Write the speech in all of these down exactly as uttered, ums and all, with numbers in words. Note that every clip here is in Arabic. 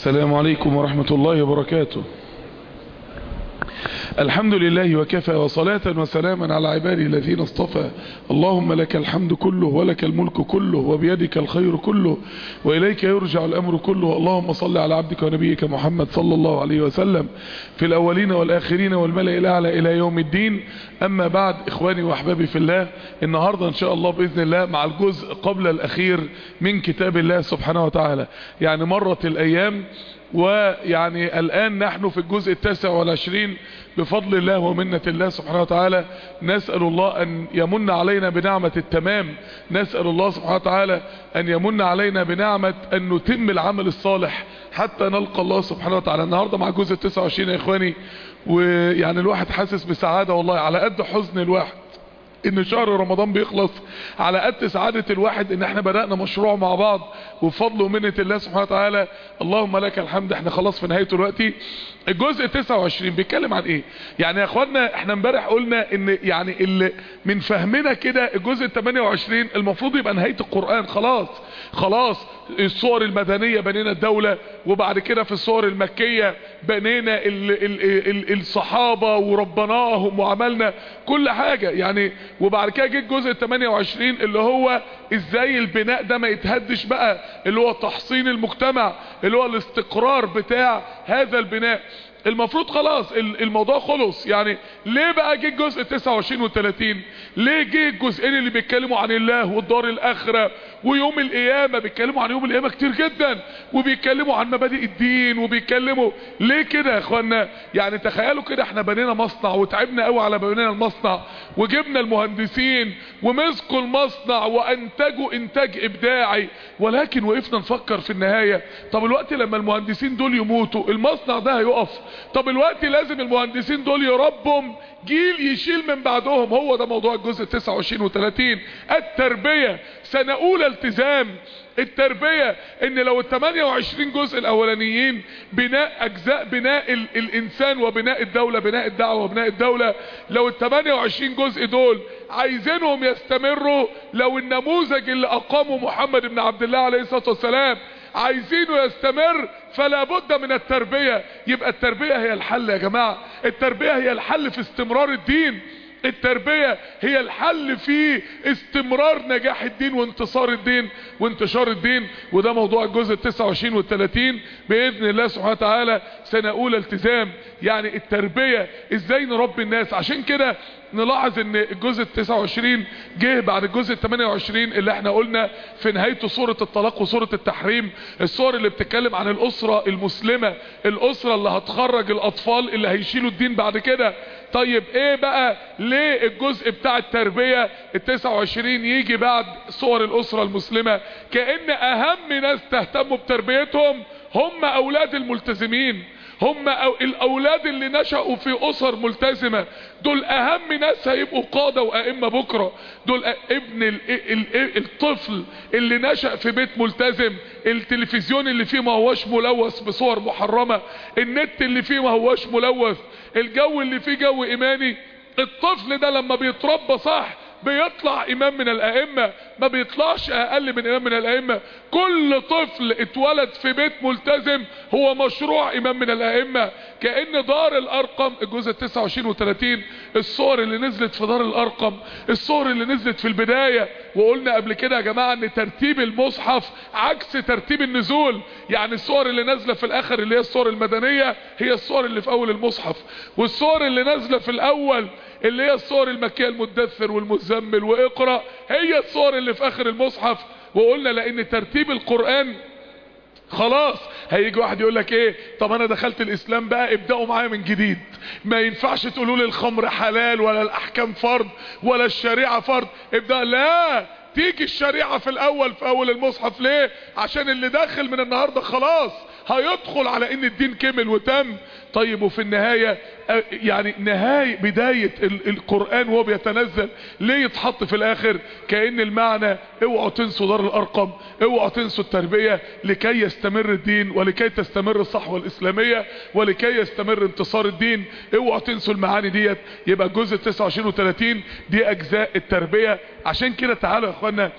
السلام عليكم ورحمة الله وبركاته. الحمد لله وكفى، وصلاة وسلاما على عباده الذين اصطفى. اللهم لك الحمد كله ولك الملك كله وبيدك الخير كله وإليك يرجع الأمر كله. اللهم صل على عبدك ونبيك محمد صلى الله عليه وسلم في الأولين والآخرين والملأ الأعلى إلى يوم الدين. أما بعد، إخواني وأحبابي في الله، النهاردة إن شاء الله بإذن الله مع الجزء قبل الأخير من كتاب الله سبحانه وتعالى. يعني مرت الأيام ويعني الآن نحن في الجزء التاسع والعشرين بفضل الله ومنة الله سبحانه وتعالى. نسأل الله أن يمن علينا بنعمة التمام، نسأل الله سبحانه وتعالى أن يمن علينا بنعمة أن نتم العمل الصالح حتى نلقى الله سبحانه وتعالى. النهاردة مع الجزء التاسع والعشرين يا إخواني، ويعني الواحد حاسس بسعادة والله، على قد حزن الواحد ان شهر رمضان بيخلص، على قد سعادة الواحد ان احنا بدأنا مشروع مع بعض وبفضل ومنة الله سبحانه وتعالى. اللهم لك الحمد، احنا خلاص في نهايته دلوقتي. الجزء التاسع والعشرين بيتكلم عن ايه؟ يعني يا اخوانا احنا امبارح قلنا ان يعني اللي من فهمنا كده الجزء الثامن والعشرين المفروض يبقى نهاية القرآن. خلاص خلاص الصور المدنية بنينا الدولة، وبعد كده في الصور المكية بنينا ال ال ال الصحابة وربناهم وعملنا كل حاجة يعني. وبعد كده جه الجزء الثامن والعشرين اللي هو ازاي البناء ده ما يتهدش بقى، اللي هو تحصين المجتمع، اللي هو الاستقرار بتاع هذا البناء. المفروض خلاص الموضوع خلص. يعني ليه بقى جه الجزء التاسع والعشرين والثلاثين؟ ليه جه الجزئين اللي بيتكلموا عن الله والدار الاخره ويوم القيامه؟ بيتكلموا عن يوم القيامه كتير جدا، وبيتكلموا عن مبادئ الدين، وبيتكلموا ليه كده يا اخوانا؟ يعني تخيلوا كده، احنا بنينا مصنع وتعبنا قوي على بنينا المصنع، وجبنا المهندسين ومسكوا المصنع وانتجوا انتاج ابداعي، ولكن وقفنا نفكر في النهايه، طب الوقت لما المهندسين دول يموتوا المصنع ده هيقف. طب الوقت لازم المهندسين دول يربوا جيل يشيل من بعدهم. هو ده موضوع الجزء التاسع والعشرين والثلاثين، التربية. سنة اولى التزام التربية، ان لو الثمانية وعشرين جزء الاولانيين بناء اجزاء بناء ال الانسان وبناء الدولة، بناء الدعوة وبناء الدولة، لو الثمانية وعشرين جزء دول عايزينهم يستمروا، لو النموذج اللي اقامه محمد بن عبد الله عليه الصلاة والسلام عايزينه يستمر، فلا بد من التربية. يبقى التربية هي الحل يا جماعة، التربية هي الحل في استمرار الدين، التربية هي الحل في استمرار نجاح الدين وانتصار الدين وانتشار الدين. وده موضوع الجزء التاسع والعشرين والثلاثين بإذن الله سبحانه وتعالى. سنة اولى التزام، يعني التربية ازاي نربي الناس. عشان كده نلاحظ ان الجزء التاسع والعشرين جه بعد الجزء الثامن والعشرين اللي احنا قلنا في نهايته سورة الطلاق وسورة التحريم، الصور اللي بتتكلم عن الاسرة المسلمة، الاسرة اللي هتخرج الاطفال اللي هيشيلوا الدين بعد كده. طيب ايه بقى ليه الجزء بتاع التربية التاسع والعشرين يجي بعد صور الاسرة المسلمة؟ كأن اهم ناس تهتموا بتربيتهم هم اولاد الملتزمين، هم أو الاولاد اللي نشأوا في اسر ملتزمة، دول اهم ناس هيبقوا قادة وائمة بكرة. دول ابن ال ال الطفل اللي نشأ في بيت ملتزم، التلفزيون اللي فيه ما هوش ملوث بصور محرمة، النت اللي فيه ما هوش ملوث، الجو اللي فيه جو ايماني، الطفل ده لما بيتربى صح بيطلع امام من الائمة، ما بيطلعش اقل من امام من الائمة. كل طفل اتولد في بيت ملتزم هو مشروع امام من الائمة. كأن دار الارقم الجزء التاسع والعشرين والثلاثين، الصور اللي نزلت في دار الارقم، الصور اللي نزلت في البداية. وقلنا قبل كده يا جماعة ان ترتيب المصحف عكس ترتيب النزول. يعني الصور اللي نازلة في الاخر اللي هي الصور المدنية هي الصور اللي في اول المصحف، والصور اللي نازلة في الاول اللي هي الصور المكية المدثر والمزمل واقرأ هي الصور اللي في اخر المصحف. وقلنا لان ترتيب القرآن خلاص هيجي واحد يقول لك ايه، طب انا دخلت الاسلام بقى ابدأوا معايا من جديد، ما ينفعش تقولوا لي الخمر حلال ولا الاحكام فرض ولا الشريعة فرض، ابدأ. لا، تيجي الشريعة في الاول في اول المصحف. ليه؟ عشان اللي داخل من النهاردة خلاص هيدخل على ان الدين كمل وتم. طيب وفي النهاية يعني نهاية بداية القرآن وهو بيتنزل ليه يتحط في الاخر؟ كأن المعنى اوعوا تنسوا دار الارقم، اوعوا تنسوا التربية لكي يستمر الدين ولكي تستمر الصحوة الاسلامية ولكي يستمر انتصار الدين. اوعوا تنسوا المعاني ديت. يبقى الجزء التاسع والعشرين والثلاثين دي اجزاء التربية. عشان كده تعالوا يا اخوانا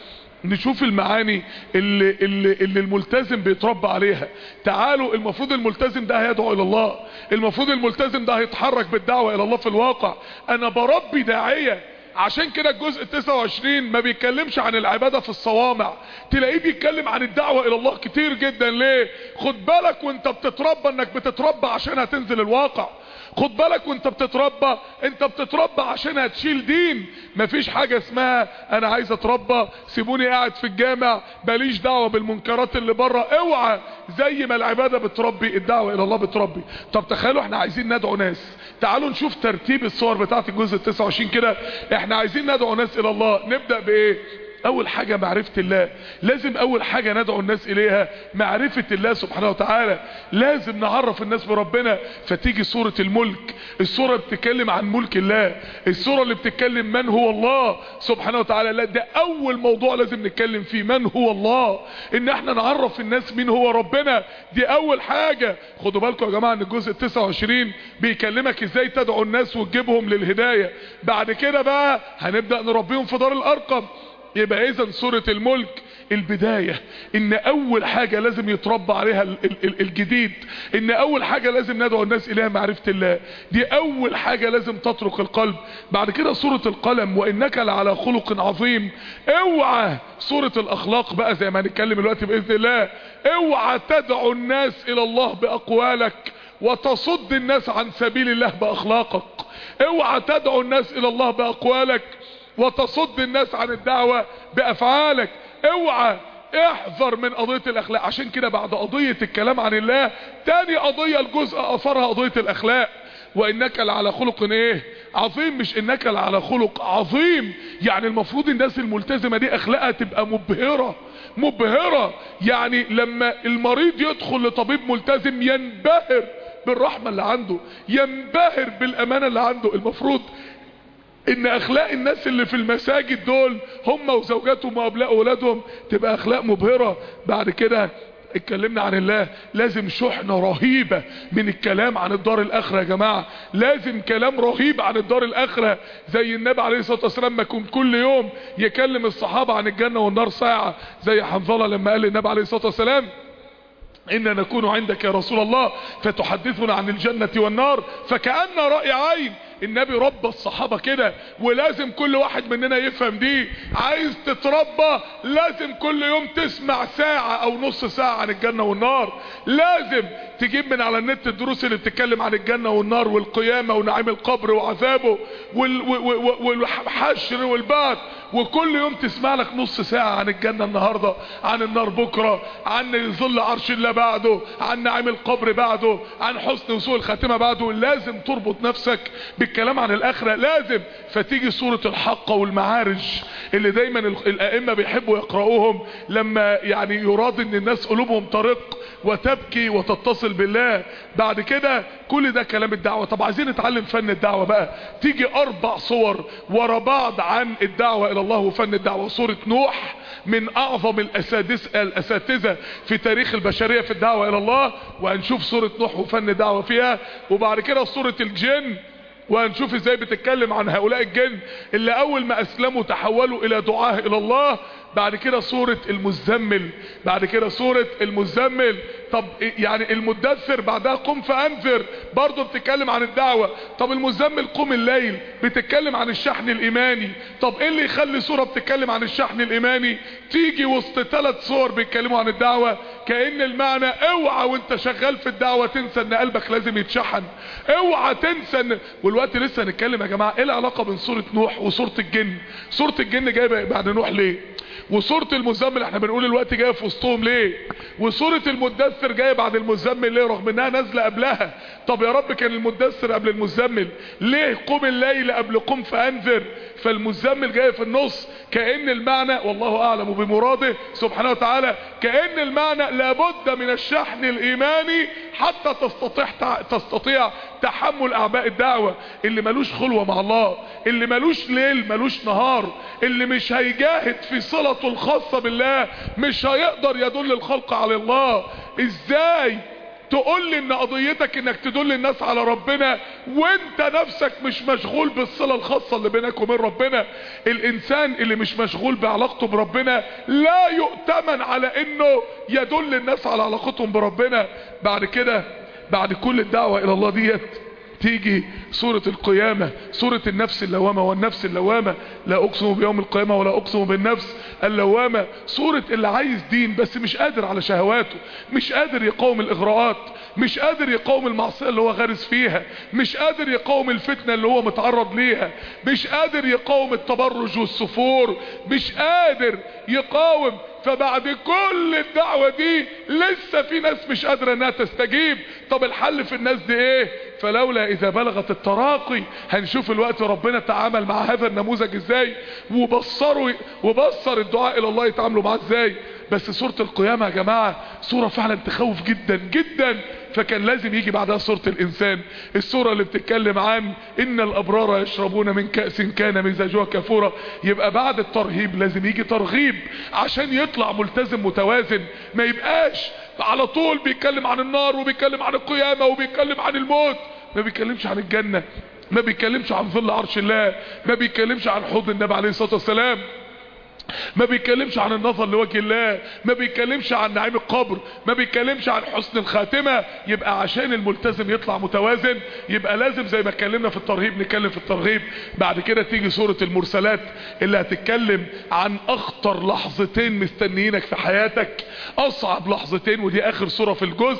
نشوف المعاني اللي, اللي, اللي الملتزم بيتربى عليها. تعالوا، المفروض الملتزم ده هيدعو الى الله، المفروض الملتزم ده هيتحرك بالدعوة الى الله في الواقع. انا بربي داعية. عشان كده الجزء تسعة وعشرين ما بيتكلمش عن العبادة في الصوامع، تلاقيه بيتكلم عن الدعوة الى الله كتير جدا. ليه؟ خد بالك وانت بتتربى انك بتتربى عشان هتنزل الواقع. خد بالك وانت بتتربى، انت بتتربى عشان هتشيل دين. مفيش حاجة اسمها انا عايز اتربى سيبوني قاعد في الجامع ماليش دعوة بالمنكرات اللي بره. اوعى. زي ما العبادة بتربي، الدعوة الى الله بتربي. طب تخيلوا احنا عايزين ندعو ناس، تعالوا نشوف ترتيب الصور بتاعت الجزء تسعة وعشرين كده. احنا عايزين ندعو ناس الى الله، نبدأ بايه؟ اول حاجة معرفة الله. لازم اول حاجة ندعو الناس اليها معرفة الله سبحانه وتعالى. لازم نعرف الناس بربنا. فتيجي سورة الملك، السورة بتتكلم عن ملك الله، السورة اللي بتتكلم من هو الله سبحانه وتعالى. لا، ده اول موضوع لازم نتكلم فيه، من هو الله، ان احنا نعرف الناس مين هو ربنا. دي اول حاجة. خدوا بالكم يا جماعة ان الجزء تسعة وعشرين بيكلمك ازاي تدعو الناس وتجيبهم للهداية. بعد كده بقى هنبدأ نربيهم في دار الارقم. يبقى اذا سورة الملك البداية، ان اول حاجة لازم يتربى عليها الجديد، ان اول حاجة لازم ندعو الناس اليها معرفة الله. دي اول حاجة لازم تترك القلب. بعد كده سورة القلم، وانك لعلى خلق عظيم. اوعى. سورة الاخلاق بقى زي ما هنتكلم دلوقتي باذن الله. اوعى تدعو الناس الى الله باقوالك وتصد الناس عن سبيل الله باخلاقك. اوعى تدعو الناس الى الله باقوالك وتصد الناس عن الدعوة بافعالك. اوعى. احذر من قضية الاخلاق. عشان كده بعد قضية الكلام عن الله، تاني قضية الجزء اثرها قضية الاخلاق. وانك لعلى خلق ايه عظيم، مش انك لعلى خلق عظيم. يعني المفروض الناس الملتزمة دي اخلاقها تبقى مبهرة مبهرة. يعني لما المريض يدخل لطبيب ملتزم ينبهر بالرحمة اللي عنده، ينبهر بالامانة اللي عنده. المفروض ان اخلاق الناس اللي في المساجد دول هم وزوجاتهم وابناء اولادهم تبقى اخلاق مبهرة. بعد كده اتكلمنا عن الله. لازم شحنة رهيبة من الكلام عن الدار الاخرة يا جماعة. لازم كلام رهيب عن الدار الاخرة، زي النبي عليه الصلاة والسلام ما كان كل يوم يكلم الصحابة عن الجنة والنار ساعة، زي حنظلة لما قال للنبي عليه الصلاة والسلام إن نكون عندك يا رسول الله فتحدثنا عن الجنة والنار فكأن رأي عين. النبي ربى الصحابة كده، ولازم كل واحد مننا يفهم دي. عايز تتربى لازم كل يوم تسمع ساعة او نص ساعة عن الجنة والنار. لازم تجيب من على النت الدروس اللي بتتكلم عن الجنة والنار والقيامة ونعيم القبر وعذابه والحشر والبعث، وكل يوم تسمع لك نص ساعة عن الجنة النهاردة، عن النار بكرة، عن ظل عرش الله بعده، عن نعيم القبر بعده، عن حسن وسوء الخاتمة بعده. لازم تربط نفسك بالكلام عن الاخرة. لازم. فتيجي سورة الحق والمعارج اللي دايما الائمة بيحبوا يقرأوهم لما يعني يراد ان الناس قلوبهم طريق وتبكي وتتصل بالله. بعد كده كل ده كلام الدعوة. طب عايزين نتعلم فن الدعوة بقى. تيجي اربع صور ورا بعض عن الدعوة الى الله وفن الدعوة. سورة نوح من اعظم الاساتذة في تاريخ البشرية في الدعوة الى الله، وهنشوف سورة نوح وفن الدعوة فيها. وبعد كده سورة الجن، وهنشوف ازاي بتتكلم عن هؤلاء الجن اللي اول ما اسلموا تحولوا الى دعاه الى الله. بعد كده سورة المزمل. بعد كده سورة المزمل. طب يعني المدثر بعدها قم فانذر برضو بتتكلم عن الدعوة. طب المزمل قم الليل بتتكلم عن الشحن الايماني. طب ايه اللي يخلي سورة بتتكلم عن الشحن الايماني تيجي وسط ثلاث صور بيتكلموا عن الدعوة؟ كأن المعنى اوعى وانت شغال في الدعوة تنسى ان قلبك لازم يتشحن. اوعى تنسى ان والوقت لسه هنتكلم يا جماعة ايه العلاقة بين سورة نوح وسورة الجن. سورة الجن جاية بعد نوح ليه؟ وسورة المزمل احنا بنقول الوقت جاية في وسطهم ليه؟ وسورة المدثر جاية بعد المزمل ليه رغم انها نازلة قبلها؟ طب يا رب كان المدثر قبل المزمل، ليه قم الليل قبل قم فانذر؟ فالمزمل جاية في النص. كأن المعنى والله اعلم بمراده سبحانه وتعالى، كأن المعنى لابد من الشحن الايماني حتى تستطيع تستطيع تحمل اعباء الدعوة. اللي ملوش خلوة مع الله، اللي ملوش ليل ملوش نهار، اللي مش هيجاهد في صلته الخاصة بالله مش هيقدر يدل الخلق على الله. ازاي تقول لي ان قضيتك انك تدل الناس على ربنا وانت نفسك مش مشغول بالصلة الخاصة اللي بينك وبين ربنا. الانسان اللي مش مشغول بعلاقته بربنا لا يؤتمن على انه يدل الناس على علاقتهم بربنا. بعد كده بعد كل الدعوة الى الله ديت تيجي سورة القيامة، سورة النفس اللوامة. والنفس اللوامة لا اقسم بيوم القيامة ولا اقسم بالنفس اللوامة. سورة اللي عايز دين بس مش قادر على شهواته، مش قادر يقاوم الاغراءات، مش قادر يقاوم المعصية اللي هو غارس فيها، مش قادر يقاوم الفتنة اللي هو متعرض ليها، مش قادر يقاوم التبرج والسفور، مش قادر يقاوم. فبعد كل الدعوة دي لسه في ناس مش قادرة انها تستجيب. طب الحل في الناس دي ايه؟ فلولا اذا بلغت التراقي. هنشوف الوقت ربنا تعامل مع هذا النموذج ازاي، وبصروا وبصر الدعاء الى الله يتعاملوا معاه ازاي. بس سورة القيامة يا جماعة سورة فعلا تخوف جدا جدا، فكان لازم يجي بعدها سورة الانسان، السورة اللي بتتكلم عن ان الابرار يشربون من كأس كان مزاجها كافورا. يبقى بعد الترهيب لازم يجي ترغيب عشان يطلع ملتزم متوازن، ما يبقاش على طول بيتكلم عن النار وبيتكلم عن القيامة وبيتكلم عن الموت، ما بيتكلمش عن الجنة، ما بيتكلمش عن ظل عرش الله، ما بيتكلمش عن حوض النبي عليه الصلاة والسلام، ما بيتكلمش عن النظر لوجه الله، ما بيتكلمش عن نعيم القبر، ما بيتكلمش عن حسن الخاتمة. يبقى عشان الملتزم يطلع متوازن يبقى لازم زي ما اتكلمنا في الترهيب نتكلم في الترغيب. بعد كده تيجي سورة المرسلات اللي هتتكلم عن اخطر لحظتين مستنيينك في حياتك، اصعب لحظتين، ودي اخر سورة في الجزء.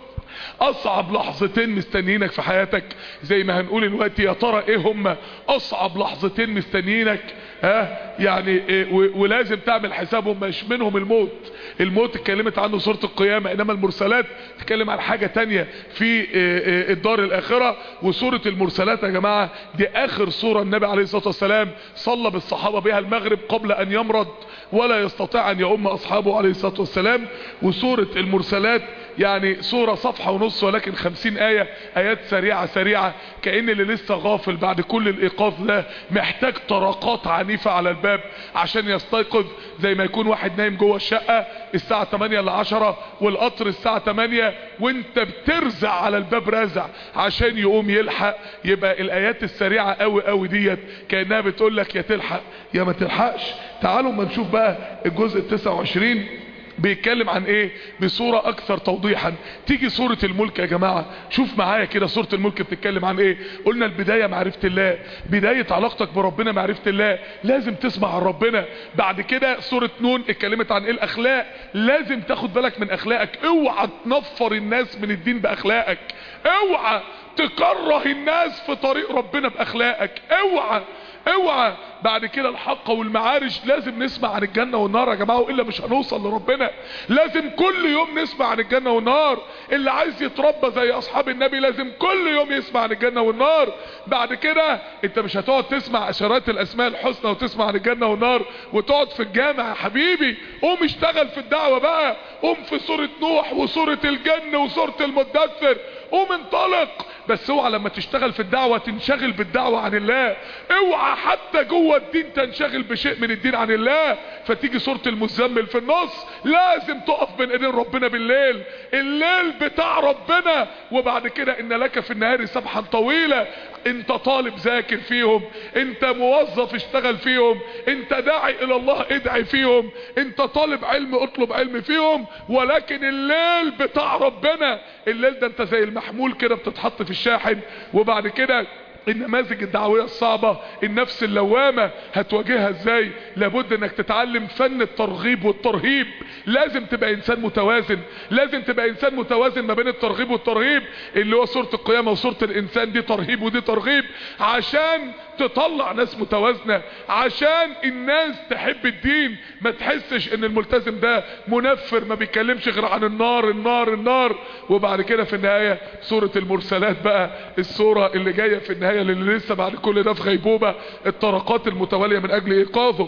اصعب لحظتين مستنيينك في حياتك زي ما هنقول الوقت. يا ترى ايه هم اصعب لحظتين مستنيينك؟ ها يعني إيه؟ ولازم تعمل حسابهم، مش منهم الموت. الموت اتكلمت عنه سورة القيامة، انما المرسلات تتكلم عن حاجة تانية في الدار الاخرة. وسورة المرسلات يا جماعة دي اخر سورة النبي عليه الصلاة والسلام صلى بالصحابة بها المغرب قبل ان يمرض ولا يستطيع ان يؤم اصحابه عليه الصلاة والسلام. وسورة المرسلات يعني سورة صفحة ونص ولكن خمسين آية، آيات سريعة سريعة، كأن اللي لسه غافل بعد كل الإيقاظ ده محتاج طرقات عنيفة على الباب عشان يستيقظ. زي ما يكون واحد نايم جوه الشقة الساعة تمانية ل عشرة والقطر الساعة تمانية وانت بترزع على الباب رازع عشان يقوم يلحق. يبقى الآيات السريعة قوي قوي ديت كأنها بتقول لك يا تلحق يا ما تلحقش. تعالوا ما نشوف بقى الجزء التسعة وعشرين بيتكلم عن ايه بصورة اكثر توضيحا. تيجي سورة الملك يا جماعة، شوف معايا كده سورة الملك بتتكلم عن ايه. قلنا البداية معرفة الله، بداية علاقتك بربنا معرفة الله، لازم تسمع عن ربنا. بعد كده سورة نون اتكلمت عن ايه الاخلاق، لازم تاخد بالك من اخلاقك، اوعى تنفر الناس من الدين باخلاقك، اوعى تكره الناس في طريق ربنا باخلاقك، اوعى اوعى. بعد كده الحق والمعارج، لازم نسمع عن الجنة والنار يا جماعة وإلا مش هنوصل لربنا. لازم كل يوم نسمع عن الجنة والنار، اللي عايز يتربى زي أصحاب النبي لازم كل يوم يسمع عن الجنة والنار. بعد كده انت مش هتقعد تسمع اشارات الاسماء الحسنى وتسمع عن الجنة والنار وتقعد في الجامع يا حبيبي، قوم اشتغل في الدعوة بقى، قوم في سورة نوح وسورة الجن وسورة المدثر، قوم انطلق. بس اوعى لما تشتغل في الدعوة تنشغل بالدعوة عن الله، اوعى حتى جوه الدين تنشغل بشيء من الدين عن الله. فتيجي سورة المزمل في النص، لازم تقف بين ايدين ربنا بالليل، الليل بتاع ربنا. وبعد كده ان لك في النهار سبحا طويلة، انت طالب ذاكر فيهم، انت موظف اشتغل فيهم، انت داعي الى الله ادعي فيهم، انت طالب علم اطلب علم فيهم. ولكن الليل بتاع ربنا، الليل ده انت زي المحمول كده بتتحط في الشاحن. وبعد كده النماذج الدعوية الصعبة، النفس اللوامة هتواجهها ازاي؟ لابد انك تتعلم فن الترغيب والترهيب، لازم تبقى انسان متوازن، لازم تبقى انسان متوازن ما بين الترغيب والترهيب. اللي هو سورة القيامة وسورة الانسان دي ترهيب ودي ترغيب، عشان تطلع ناس متوازنة، عشان الناس تحب الدين، ما تحسش ان الملتزم ده منفر ما بيتكلمش غير عن النار النار النار. وبعد كده في النهاية سورة المرسلات بقى، السورة اللي جاية في النهاية اللي لسه بعد كل ده في غيبوبة، الطرقات المتوالية من اجل ايقاظه.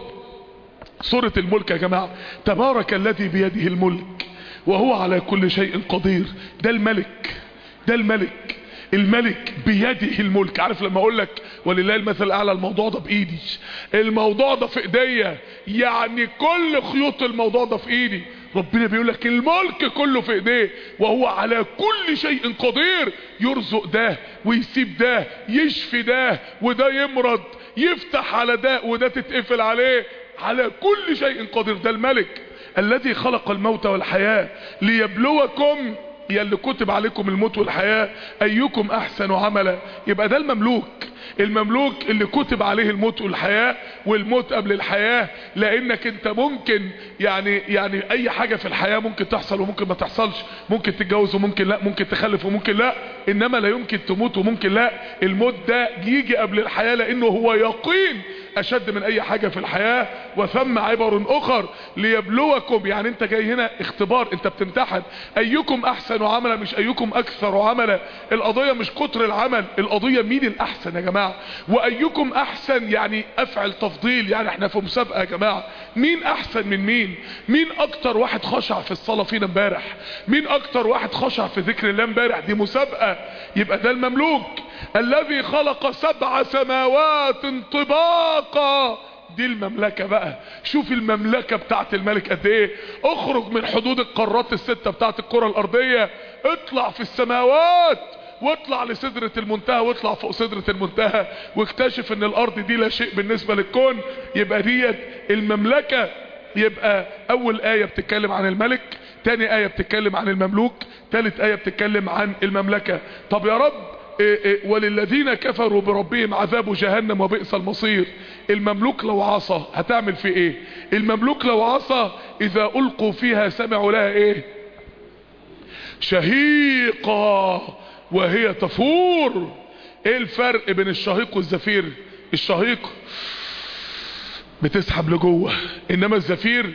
سورة الملك يا جماعة، تبارك الذي بيده الملك وهو على كل شيء قدير. ده الملك، ده الملك، الملك بيده الملك. عارف لما اقول لك ولله المثل الاعلى، الموضوع ده بايدي، الموضوع ده في ايديا، يعني كل خيوط الموضوع ده في ايدي. ربنا بيقول لك الملك كله في ايديه، وهو على كل شيء قدير. يرزق ده ويسيب ده، يشفي ده وده يمرض، يفتح على ده وده تتقفل عليه، على كل شيء قدير. ده الملك الذي خلق الموت والحياة ليبلوكم، يا اللي كتب عليكم الموت والحياة، ايكم احسن عملا. يبقى ده المملوك، المملوك اللي كتب عليه الموت والحياة، والموت قبل الحياة. لانك انت ممكن يعني يعني اي حاجة في الحياة ممكن تحصل وممكن ما تحصلش، ممكن تتجوز وممكن لا، ممكن تخلف وممكن لا، انما لا يمكن تموت وممكن لا. الموت ده يجي قبل الحياة لانه هو يقين اشد من اي حاجة في الحياة. وثم عبر اخر ليبلوكم، يعني انت جاي هنا اختبار، انت بتمتحن ايكم احسن عملا، مش ايكم اكثر عملا. القضية مش كتر العمل، القضية مين الاحسن يا جماعة. وايكم احسن يعني افعل تفضيل، يعني احنا في مسابقة يا جماعة، مين احسن من مين. مين اكتر واحد خشع في الصلاة فينا امبارح، مين اكتر واحد خشع في ذكر الله امبارح. دي مسابقة. يبقى ده المملوك الذي خلق سبع سماوات طباقا، دي المملكة بقى. شوف المملكة بتاعت الملك قد ايه. اخرج من حدود القارات الستة بتاعت الكرة الارضية، اطلع في السماوات، واطلع لسدرة المنتهى، واطلع فوق سدرة المنتهى، واكتشف ان الارض دي لا شيء بالنسبة للكون. يبقى ديت المملكة. يبقى اول آية بتتكلم عن الملك، تاني آية بتتكلم عن المملوك، تالت آية بتتكلم عن المملكة. طب يا رب إيه إيه وللذين كفروا بربهم عذاب جهنم وبئس المصير. المملوك لو عصى هتعمل في ايه؟ المملوك لو عصى اذا القوا فيها سمعوا لها ايه؟ شهيقا وهي تفور. ايه الفرق بين الشهيق والزفير؟ الشهيق بتسحب لجوه، انما الزفير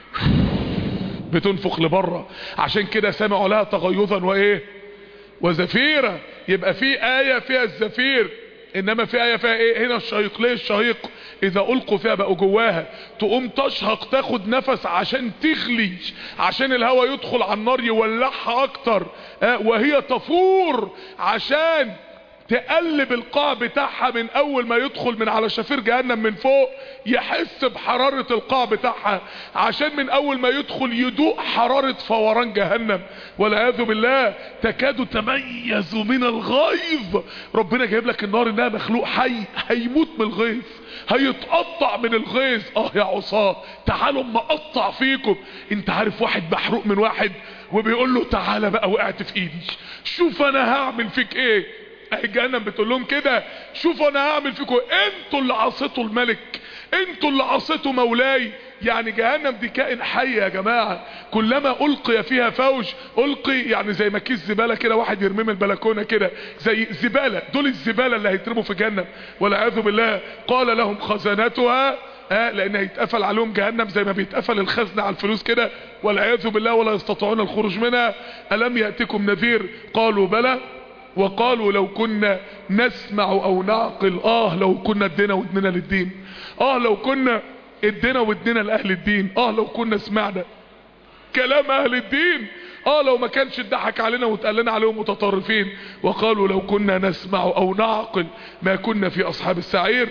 بتنفخ لبره. عشان كده سمعوا لها تغيظا وايه؟ وزفيرة. يبقى في آية فيها الزفير، انما في آية فيها ايه؟ هنا الشهيق. ليه الشهيق؟ اذا القوا فيها بقوا جواها، تقوم تشهق تاخد نفس عشان تغلي، عشان الهواء يدخل على النار يولعها اكتر. آه وهي تفور، عشان تقلب القاع بتاعها من اول ما يدخل من على شفير جهنم من فوق، يحس بحرارة القاع بتاعها، عشان من اول ما يدخل يدوق حرارة فوران جهنم والعياذ بالله. تكاد تميز من الغيظ. ربنا جايب لك النار انها مخلوق حي، هيموت من الغيظ، هيتقطع من الغيظ. اه يا عصاة تعالوا اما اقطع فيكم. انت عارف واحد محروق من واحد وبيقول له تعالى بقى وقعت في ايدي، شوف انا هعمل فيك ايه. اهي جهنم بتقول لهم كده، شوفوا انا هعمل فيكم، انتوا اللي عصيتوا الملك، انتوا اللي عصيتوا مولاي. يعني جهنم دي كائن حي يا جماعة، كلما القي فيها فوج، القي يعني زي ما كيس زبالة كده واحد يرميه من البلكونة كده، زي زبالة، دول الزبالة اللي هيترموا في جهنم والعياذ بالله. قال لهم خزنتها، اه لان هيتقفل عليهم جهنم زي ما بيتقفل الخزن على الفلوس كده والعياذ بالله، ولا يستطيعون الخروج منها. الم يأتكم نذير؟ قالوا بلى وقالوا لو كنا نسمع او نعقل. اه لو كنا ادينا ودننا للدين، اه لو كنا ادينا ودننا لاهل الدين، اه لو كنا سمعنا كلام اهل الدين، اه لو ما كانش اتضحك علينا واتقال لنا عليهم متطرفين. وقالوا لو كنا نسمع او نعقل ما كنا في اصحاب السعير.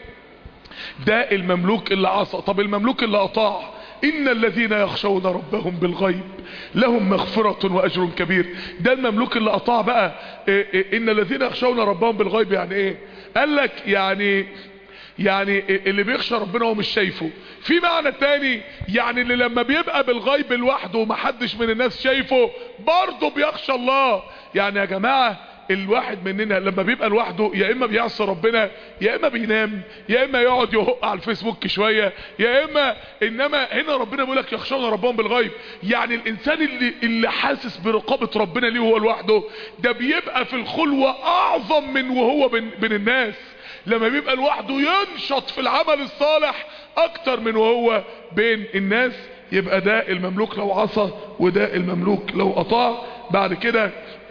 ده المملوك اللي عصى. طب المملوك اللي اطاع؟ ان الذين يخشون ربهم بالغيب لهم مغفرة واجر كبير. ده المملوك اللي اطاع بقى. إيه إيه ان الذين يخشون ربهم بالغيب يعني ايه؟ قال لك يعني يعني اللي بيخشى ربنا هو مش شايفه. في معنى تاني يعني اللي لما بيبقى بالغيب لوحده ومحدش من الناس شايفه برضه بيخشى الله. يعني يا جماعة الواحد مننا لما بيبقى لوحده يا اما بيعصي ربنا، يا اما بينام، يا اما يقعد يهق على الفيسبوك شوية، يا اما انما هنا ربنا بيقول لك يخشون ربهم بالغيب. يعني الانسان اللي اللي حاسس برقابة ربنا ليه وهو لوحده ده بيبقى في الخلوة اعظم من وهو بين, بين الناس. لما بيبقى لوحده ينشط في العمل الصالح اكتر من وهو بين الناس. يبقى ده المملوك لو عصى وده المملوك لو اطاع. بعد كده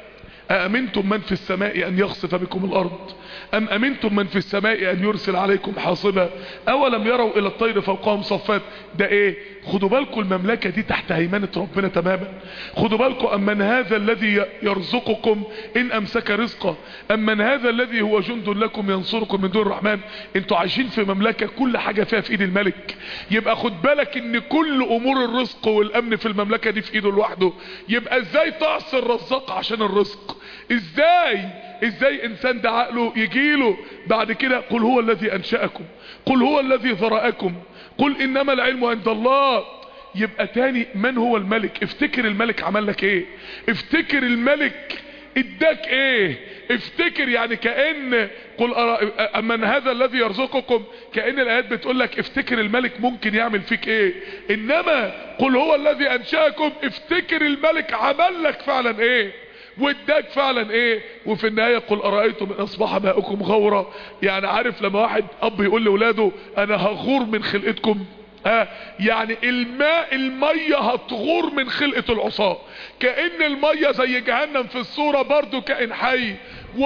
أأمنتم من في السماء أن يخسف بكم الأرض أم أمنتم من في السماء أن يرسل عليكم حاصبا أولم يروا إلى الطير فوقهم صفات. ده إيه؟ خدوا بالكم المملكة دي تحت هيمنة ربنا تماما. خدوا بالكم أمن هذا الذي يرزقكم إن أمسك رزقه أمن هذا الذي هو جند لكم ينصركم من دون الرحمن. انتوا عايشين في مملكة كل حاجة فيها في ايد الملك. يبقى خد بالك ان كل امور الرزق والامن في المملكة دي في ايده لوحده. يبقى ازاي تعصي الرزاق عشان الرزق؟ ازاي ازاي انسان ده عقله يجيله بعد كده قل هو الذي انشأكم قل هو الذي ذرأكم قل انما العلم عند الله. يبقى تاني من هو الملك؟ افتكر الملك عمل لك ايه، افتكر الملك اداك ايه، افتكر يعني كأن قل امن هذا الذي يرزقكم، كأن الايات بتقول لك افتكر الملك ممكن يعمل فيك ايه. انما قل هو الذي انشأكم افتكر الملك عمل لك فعلا ايه واداك فعلا ايه. وفي النهاية قل ارأيتم ان اصبح ماؤكم غورا. يعني عارف لما واحد اب يقول لاولاده انا هغور من خلقتكم، ها يعني الماء المية هتغور من خلقة العصاة، كأن المية زي جهنم في الصورة برضو كائن حي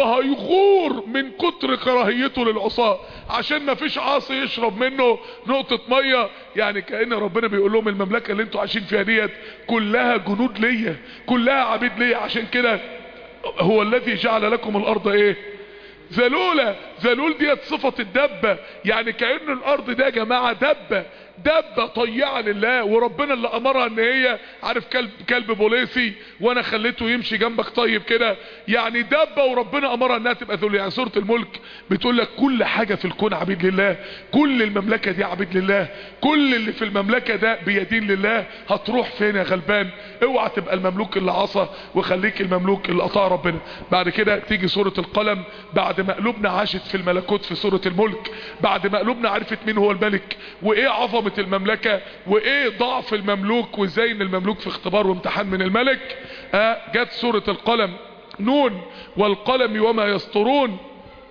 وهيغور من كتر كراهيته للعصاة عشان ما فيش عاصي يشرب منه نقطة مية. يعني كأن ربنا بيقول لهم المملكة اللي انتوا عايشين فيها ديت كلها جنود ليا كلها عبيد ليا. عشان كده هو الذي جعل لكم الارض ايه ذلولة. ذلول ديت صفة الدبة. يعني كأن الارض ده يا جماعة دبة دبة طيعة لله، وربنا اللي امرها ان هي عارف كلب كلب بوليسي وانا خليته يمشي جنبك طيب كده، يعني دبة وربنا امرها انها تبقى ذل. يعني سورة الملك بتقول لك كل حاجة في الكون عبيد لله، كل المملكة دي عبيد لله، كل اللي في المملكة ده بيدين لله. هتروح فين يا غلبان؟ اوعى تبقى المملوك اللي عصى وخليك المملوك اللي اطاع ربنا. بعد كده تيجي سورة القلم بعد ما قلوبنا عاشت في الملكوت في سورة الملك، بعد ما قلوبنا عرفت مين هو الملك وايه عظمة المملكة وايه ضعف المملوك وازاي ان المملوك في اختبار وامتحان من الملك. آه جت سورة القلم نون والقلم وما يسطرون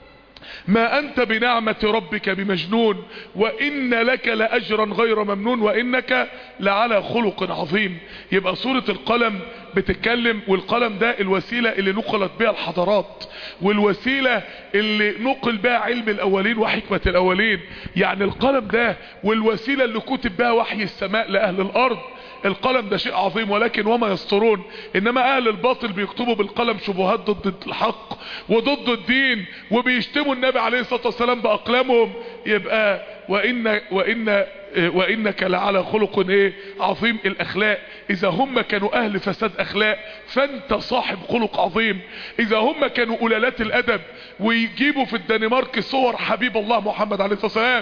ما انت بنعمة ربك بمجنون وان لك لاجرا غير ممنون وانك لعلى خلق عظيم. يبقى سورة القلم بتتكلم، والقلم ده الوسيلة اللي نقلت بها الحضارات والوسيلة اللي نقل بها علم الاولين وحكمة الاولين. يعني القلم ده والوسيلة اللي كتب بها وحي السماء لاهل الارض. القلم ده شيء عظيم، ولكن وما يسطرون. انما اهل الباطل بيكتبوا بالقلم شبهات ضد الحق وضد الدين وبيشتموا النبي عليه الصلاة والسلام باقلامهم. يبقى وإن وإن وإنك لعلى خلق ايه عظيم. الاخلاق اذا هم كانوا اهل فساد اخلاق فانت صاحب خلق عظيم. اذا هم كانوا قلالات الادب ويجيبوا في الدنمارك صور حبيب الله محمد عليه الصلاة والسلام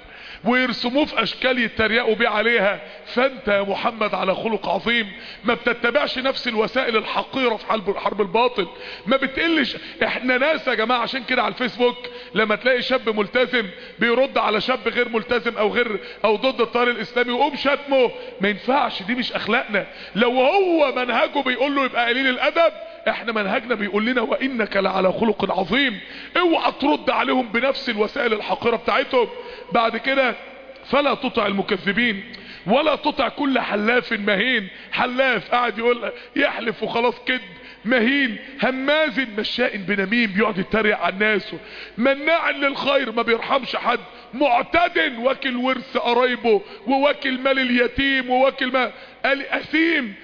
ويرسموه في اشكال يتريقوا بيه عليها، فانت يا محمد على خلق عظيم. ما بتتبعش نفس الوسائل الحقيرة في حرب حرب الباطل، ما بتقلش. احنا ناس يا جماعة عشان كده على الفيسبوك لما تلاقي شاب ملتزم بيرد على شاب غير ملتزم او غير او ضد التيار الاسلامي وقوم شتمه، ما ينفعش، دي مش اخلاقنا. لو هو منهجه بيقول له يبقى قليل الادب، احنا منهجنا بيقول لنا وانك لعلى خلق عظيم. اوعى ترد عليهم بنفس الوسائل الحقيرة بتاعتهم. بعد كده فلا تطع المكذبين ولا تطع كل حلاف مهين. حلاف قاعد يقول يحلف وخلاص كده، مهين هماز مشاء بنميم بيقعد يتريق على الناس، مناع للخير ما بيرحمش حد، معتد واكل ورث قرايبه وواكل مال اليتيم وواكل ما قال اثيم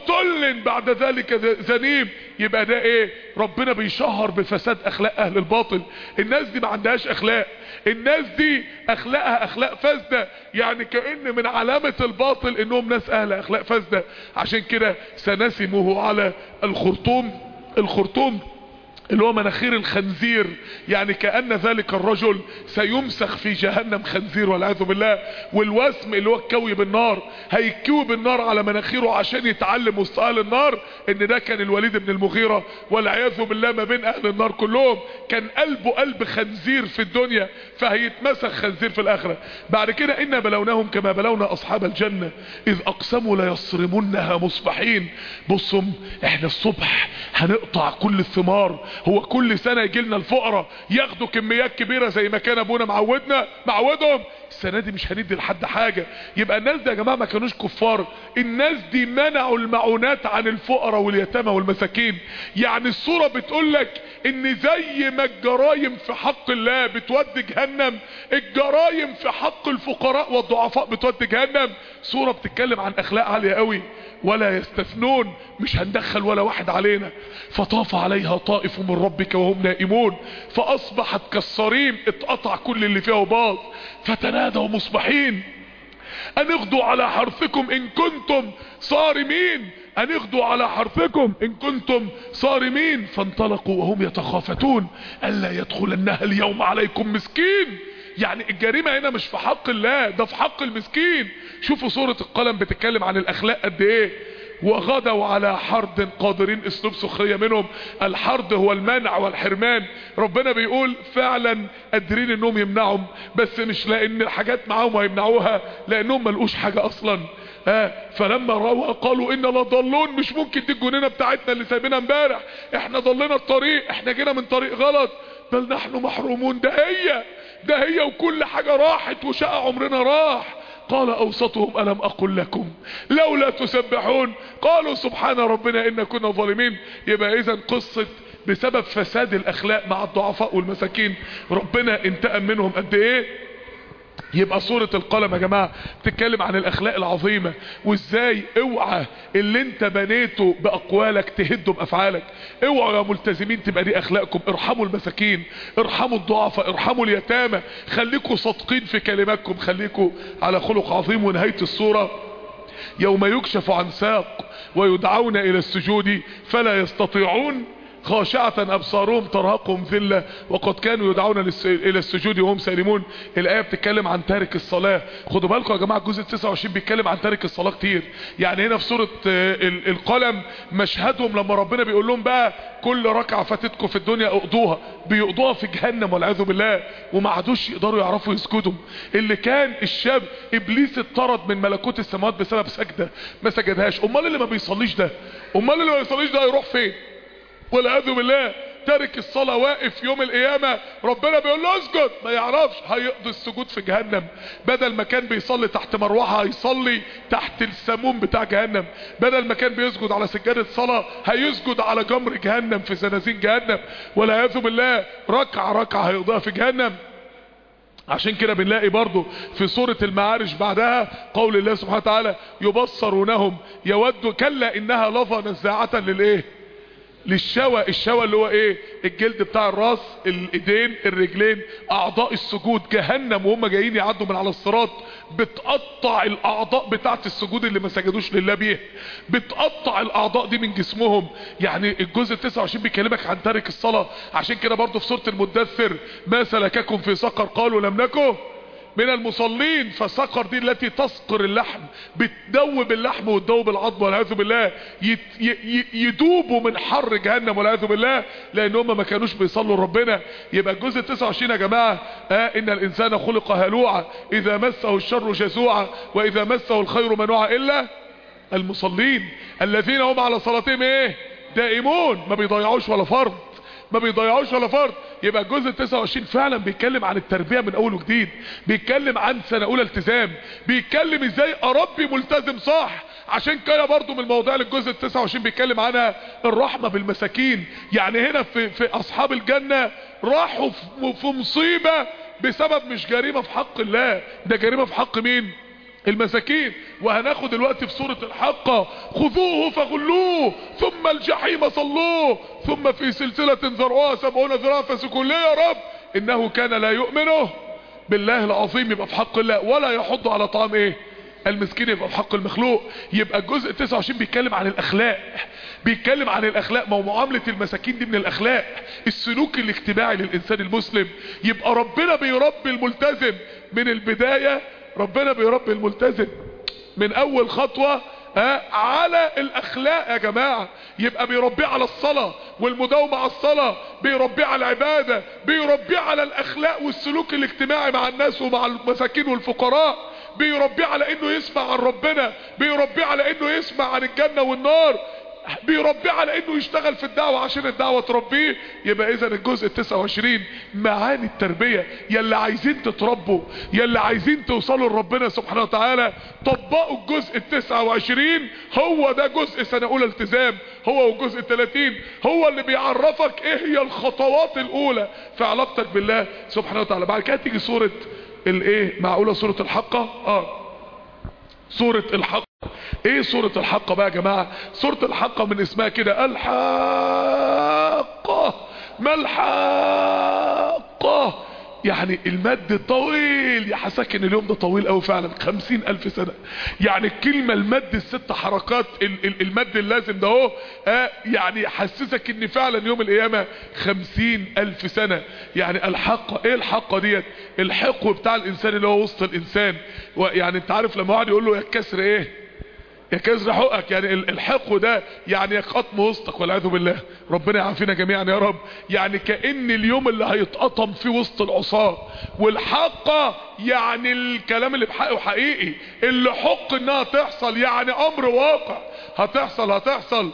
عتل بعد ذلك ذنيم. يبقى ده ايه؟ ربنا بيشهر بفساد اخلاق اهل الباطل. الناس دي ما عندهاش اخلاق، الناس دي اخلاقها اخلاق فاسدة. يعني كأن من علامة الباطل انهم ناس اهل اخلاق فاسدة. عشان كده سنسمه على الخرطوم. الخرطوم اللي هو مناخير الخنزير، يعني كأن ذلك الرجل سيمسخ في جهنم خنزير والعياذ بالله. والوسم اللي هو الكوي بالنار، هيكوي بالنار على مناخيره عشان يتعلم وسط اهل النار ان ده كان الوليد بن المغيرة والعياذ بالله. ما بين اهل النار كلهم كان قلبه قلب خنزير في الدنيا، فهيتمسخ خنزير في الاخرة. بعد كده إنا بلوناهم كما بلونا اصحاب الجنة اذ اقسموا ليصرمنها مصبحين. بصوا احنا الصبح هنقطع كل الثمار هو كل سنة يجي لنا الفقراء ياخدوا كميات كبيرة زي ما كان ابونا معودنا معودهم؟ السنة دي مش هندي لحد حاجة. يبقى الناس دي يا جماعة ما كانوش كفار، الناس دي منعوا المعونات عن الفقراء واليتامى والمساكين. يعني الصورة بتقول لك ان زي ما الجرايم في حق الله بتودي جهنم، الجرايم في حق الفقراء والضعفاء بتودي جهنم. صورة بتتكلم عن اخلاق عالية قوي. ولا يستثنون، مش هندخل ولا واحد علينا. فطاف عليها طائف من ربك وهم نائمون فاصبحت كالصريم، اتقطع كل اللي فيها وباظ. فتنادوا مصبحين ان اغدوا على حرثكم ان كنتم صارمين، ان اغدوا على حرثكم ان كنتم صارمين. فانطلقوا وهم يتخافتون الا يدخلنها اليوم عليكم مسكين. يعني الجريمة هنا مش في حق الله، ده في حق المسكين. شوفوا سورة القلم بتتكلم عن الاخلاق قد ايه. وغدوا على حرد قادرين، اسلوب سخرية منهم. الحرد هو المنع والحرمان. ربنا بيقول فعلا قادرين انهم يمنعهم، بس مش لان الحاجات معاهم هيمنعوها، لانهم ملقوش حاجة اصلا. ها فلما رأوا قالوا ان لضالون، مش ممكن دي الجنينة بتاعتنا اللي سايبينها امبارح، احنا ضلينا الطريق، احنا جينا من طريق غلط، بل نحن محرومون. ده هي ده هي وكل حاجة راحت وشقى عمرنا راح. قال اوسطهم الم اقل لكم لولا تسبحون قالوا سبحان ربنا ان كنا ظالمين. يبقى اذا قصة بسبب فساد الاخلاق مع الضعفاء والمساكين ربنا انتقم منهم قد ايه. يبقى سورة القلم يا جماعة بتتكلم عن الاخلاق العظيمة، وازاي اوعى اللي انت بنيته باقوالك تهده بافعالك. اوعى يا ملتزمين تبقى دي اخلاقكم. ارحموا المساكين، ارحموا الضعفاء، ارحموا اليتامى، خليكوا صادقين في كلماتكم، خليكوا على خلق عظيم. ونهاية السورة يوم يكشف عن ساق ويدعون الى السجود فلا يستطيعون خاشعة ابصارهم ترهقهم ذلة وقد كانوا يدعون الى السجود وهم سالمون. الايه بتتكلم عن تارك الصلاة. خدوا بالكم يا جماعة الجزء تسعة وعشرين بيتكلم عن تارك الصلاة كتير. يعني هنا في سورة القلم مشهدهم لما ربنا بيقول لهم بقى كل ركعة فاتتكم في الدنيا اقضوها، بيقضوها في جهنم والعياذ بالله، وما عادوش يقدروا يعرفوا يسجدوا. اللي كان الشاب ابليس اتطرد من ملكوت السماوات بسبب سجدة ما سجدهاش. امال اللي ما بيصليش ده، امال اللي ما بيصليش ده هيروح فين؟ والعياذ بالله تارك الصلاة واقف يوم القيامة ربنا بيقول له اسجد، ما يعرفش، هيقضي السجود في جهنم. بدل ما كان بيصلي تحت مروحة هيصلي تحت السموم بتاع جهنم. بدل ما كان بيسجد على سجادة صلاة هيسجد على جمر جهنم في زنازين جهنم. والعياذ بالله ركعة ركعة هيقضيها في جهنم. عشان كده بنلاقي برضو في سورة المعارج بعدها قول الله سبحانه وتعالى يبصرونهم يود كلا انها لظى نزاعة للايه؟ للشوى. الشوى اللي هو ايه؟ الجلد بتاع الراس، الايدين، الرجلين، اعضاء السجود. جهنم وهم جايين يعدوا من على الصراط بتقطع الاعضاء بتاعت السجود اللي ما سجدوش لله بيها، بتقطع الاعضاء دي من جسمهم. يعني الجزء تسعة وعشرين بيكلمك عن تارك الصلاة. عشان كده برضو في سورة المدثر ما سلككم في سقر قالوا لم نكن من المصلين. فسقر دي التي تسقر اللحم، بتدوب اللحم وتدوب العظم والعياذ بالله، يدوبوا من حر جهنم والعياذ بالله لان هم ما كانوش بيصلوا ربنا. يبقى الجزء تسعة وعشرين يا جماعه آه ان الانسان خلق هلوعا اذا مسه الشر جزوعا واذا مسه الخير منوعا الا المصلين الذين هم على صلاتهم ايه؟ دائمون. ما بيضيعوش ولا فرض، ما بيضيعوش ولا فرض. يبقى الجزء تسعة وعشرين فعلا بيتكلم عن التربية من اول وجديد، بيتكلم عن سنة اولى التزام، بيتكلم ازاي اربي ملتزم صح. عشان كده برضو من المواضيع اللي الجزء تسعة وعشرين بيتكلم عنها الرحمة بالمساكين. يعني هنا في, في اصحاب الجنة راحوا في, في مصيبة بسبب مش جريمة في حق الله، ده جريمة في حق مين؟ المساكين. وهناخد دلوقتي في سورة الحاقة خذوه فغلوه ثم الجحيم صلوه ثم في سلسلة ذرعها سبعون ذراعا فاسلكوه. ليه يا رب؟ انه كان لا يؤمنه بالله العظيم، يبقى في حق الله، ولا يحض على طعام ايه؟ المسكين، يبقى في حق المخلوق. يبقى الجزء تسعة وعشرين بيتكلم عن الاخلاق، بيتكلم عن الاخلاق. ما هو معاملة المساكين دي من الاخلاق، السلوك الاجتماعي للانسان المسلم. يبقى ربنا بيربي الملتزم من البداية، ربنا بيربي الملتزم من اول خطوة ها على الاخلاق يا جماعة. يبقى بيربيه على الصلاة والمداومة على الصلاة، بيربيه على العبادة، بيربيه على الاخلاق والسلوك الاجتماعي مع الناس ومع المساكين والفقراء، بيربيه على انه يسمع عن ربنا، بيربيه على انه يسمع عن الجنة والنار. بيربيه على انه يشتغل في الدعوة عشان الدعوة تربيه. يبقى اذا الجزء التسعة وعشرين معاني التربية. يلي عايزين تتربوا، يلي عايزين توصلوا لربنا سبحانه وتعالى، طبقوا الجزء التسعة وعشرين. هو ده جزء سنة اولى التزام، هو والجزء الثلاثين هو اللي بيعرفك ايه هي الخطوات الاولى في علاقتك بالله سبحانه وتعالى. بعد كده تيجي سورة الايه معقولة سورة الحقة. اه سورة الحقة. ايه سورة الحقة بقى يا جماعة؟ سورة الحقة من اسمها كده الحقة. ما الحقة؟ يعني المد طويل، يحسك ان اليوم ده طويل قوي فعلا، خمسين الف سنة. يعني الكلمة المد الست حركات المد اللازم ده اهو آه يعني يحسسك ان فعلا يوم القيامة خمسين الف سنة. يعني الحقة. ايه الحقة ديت؟ الحقو بتاع الانسان اللي هو وسط الانسان. يعني انت عارف لما واحد يقول له يا كسر ايه؟ يا كسر حقك. يعني الحق ده يعني يا خطم وسطك والعياذ بالله، ربنا يعافينا جميعا يا رب. يعني كأن اليوم اللي هيتقطم فيه وسط العصاة. والحقة يعني الكلام اللي بحقه حقيقي، اللي حق انها تحصل، يعني امر واقع هتحصل هتحصل.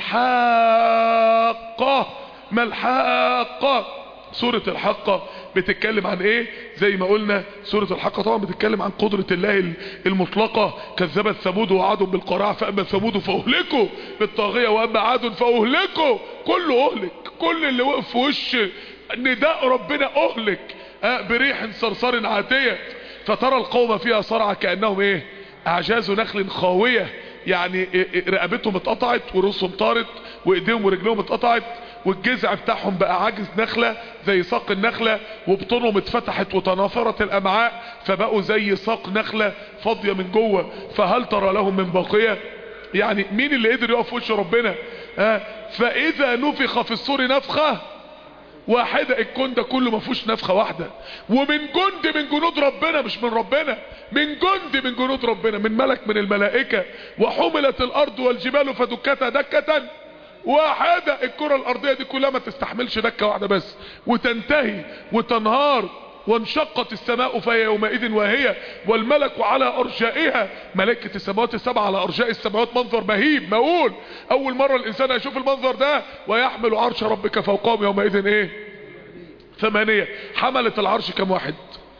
الحقة. ما الحقة؟ سورة الحقة بتتكلم عن ايه؟ زي ما قلنا سورة الحقة طبعا بتتكلم عن قدرة الله المطلقة. كذبت ثمود وعاد بالقارعة فأما ثمود فأهلكوا بالطاغية وأما عاد فأهلكوا. كله أهلك، كل اللي وقف في وش نداء ربنا أهلك آه بريح صرصر عاتية. فترى القوم فيها صرعى كأنهم ايه؟ أعجاز نخل خاوية. يعني رقبتهم اتقطعت ورؤوسهم طارت وايديهم ورجلهم اتقطعت والجذع بتاعهم بقى عاجز نخلة زي ساق النخلة، وبطنهم اتفتحت وتنافرت الامعاء فبقوا زي ساق نخلة فاضية من جوه. فهل ترى لهم من باقية؟ يعني مين اللي قدر يقف وش ربنا؟ ها فاذا نفخ في الصور نفخة واحدة. الكون ده كله ما فيهوش نفخة واحدة، ومن جند من جنود ربنا، مش من ربنا، من جند من جنود ربنا، من ملك من الملائكة. وحملت الارض والجبال فدكتا دكة واحدة. الكرة الارضية دي كلها ما تستحملش دكة واحدة بس وتنتهي وتنهار. وانشقت السماء فهي يومئذ واهية والملك على ارجائها. ملائكة السماوات السبع على ارجاء السماوات، منظر مهيب مهول. اول مرة الانسان هيشوف المنظر ده. ويحمل عرش ربك فوقهم يومئذ ايه؟ ثمانية. حملة العرش كم واحد؟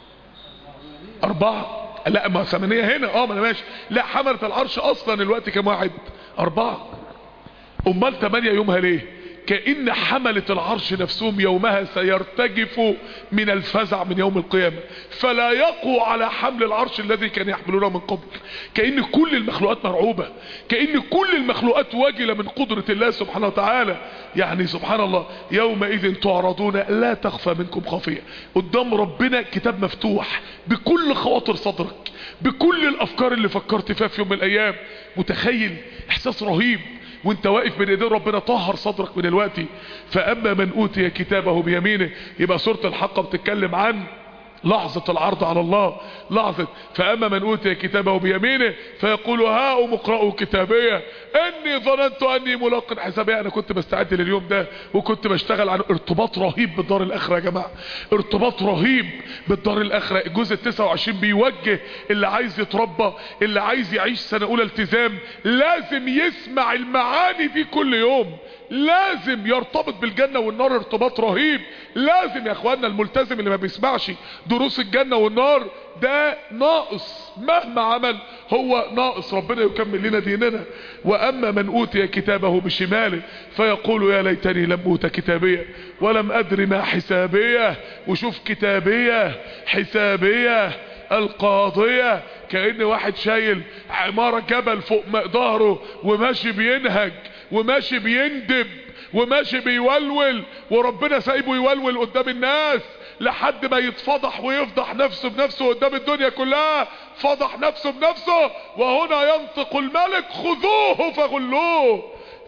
اربعة. لا ما ثمانية هنا اه ما انا ماشي. لا حملة العرش اصلا الوقت كم واحد؟ اربعة. امال ثمانية يومها ليه؟ كأن حملة العرش نفسهم يومها سيرتجفوا من الفزع من يوم القيامة، فلا يقوا على حمل العرش الذي كان يحملونه من قبل. كأن كل المخلوقات مرعوبة، كأن كل المخلوقات واجلة من قدرة الله سبحانه وتعالى. يعني سبحان الله يومئذ تعرضون لا تخفى منكم خافية. قدام ربنا كتاب مفتوح بكل خواطر صدرك، بكل الافكار اللي فكرت فيها في يوم من الايام. متخيل؟ احساس رهيب وانت واقف بين ايدين ربنا. طهر صدرك من الوقت. فاما من اوتي كتابه بيمينه. يبقى سورة الحقة بتتكلم عن لحظة العرض على الله. لحظة فاما من اوتي كتابه بيمينه فيقول هاؤم اقرأوا كتابيه اني ظننت اني ملاق حسابيه. انا كنت بستعد لليوم ده وكنت بشتغل عن ارتباط رهيب بالدار الاخرة يا جماعة، ارتباط رهيب بالدار الاخرة. الجزء التسعة وعشرين بيوجه اللي عايز يتربى، اللي عايز يعيش سنة اولى التزام، لازم يسمع المعاني دي كل يوم، لازم يرتبط بالجنة والنار ارتباط رهيب. لازم يا اخوانا الملتزم اللي ما بيسمعش دروس الجنة والنار ده ناقص، مهما عمل هو ناقص. ربنا يكمل لنا ديننا. واما من اوتي كتابه بشماله فيقول يا ليتني لم اوت كتابيه ولم ادر ما حسابيه. وشوف كتابيه حسابيه القاضية. كأن واحد شايل عمارة جبل فوق ظهره وماشي بينهج وماشي بيندب وماشي بيولول، وربنا سايبه يولول قدام الناس لحد ما يتفضح ويفضح نفسه بنفسه قدام الدنيا كلها. فضح نفسه بنفسه. وهنا ينطق الملك خذوه فغلوه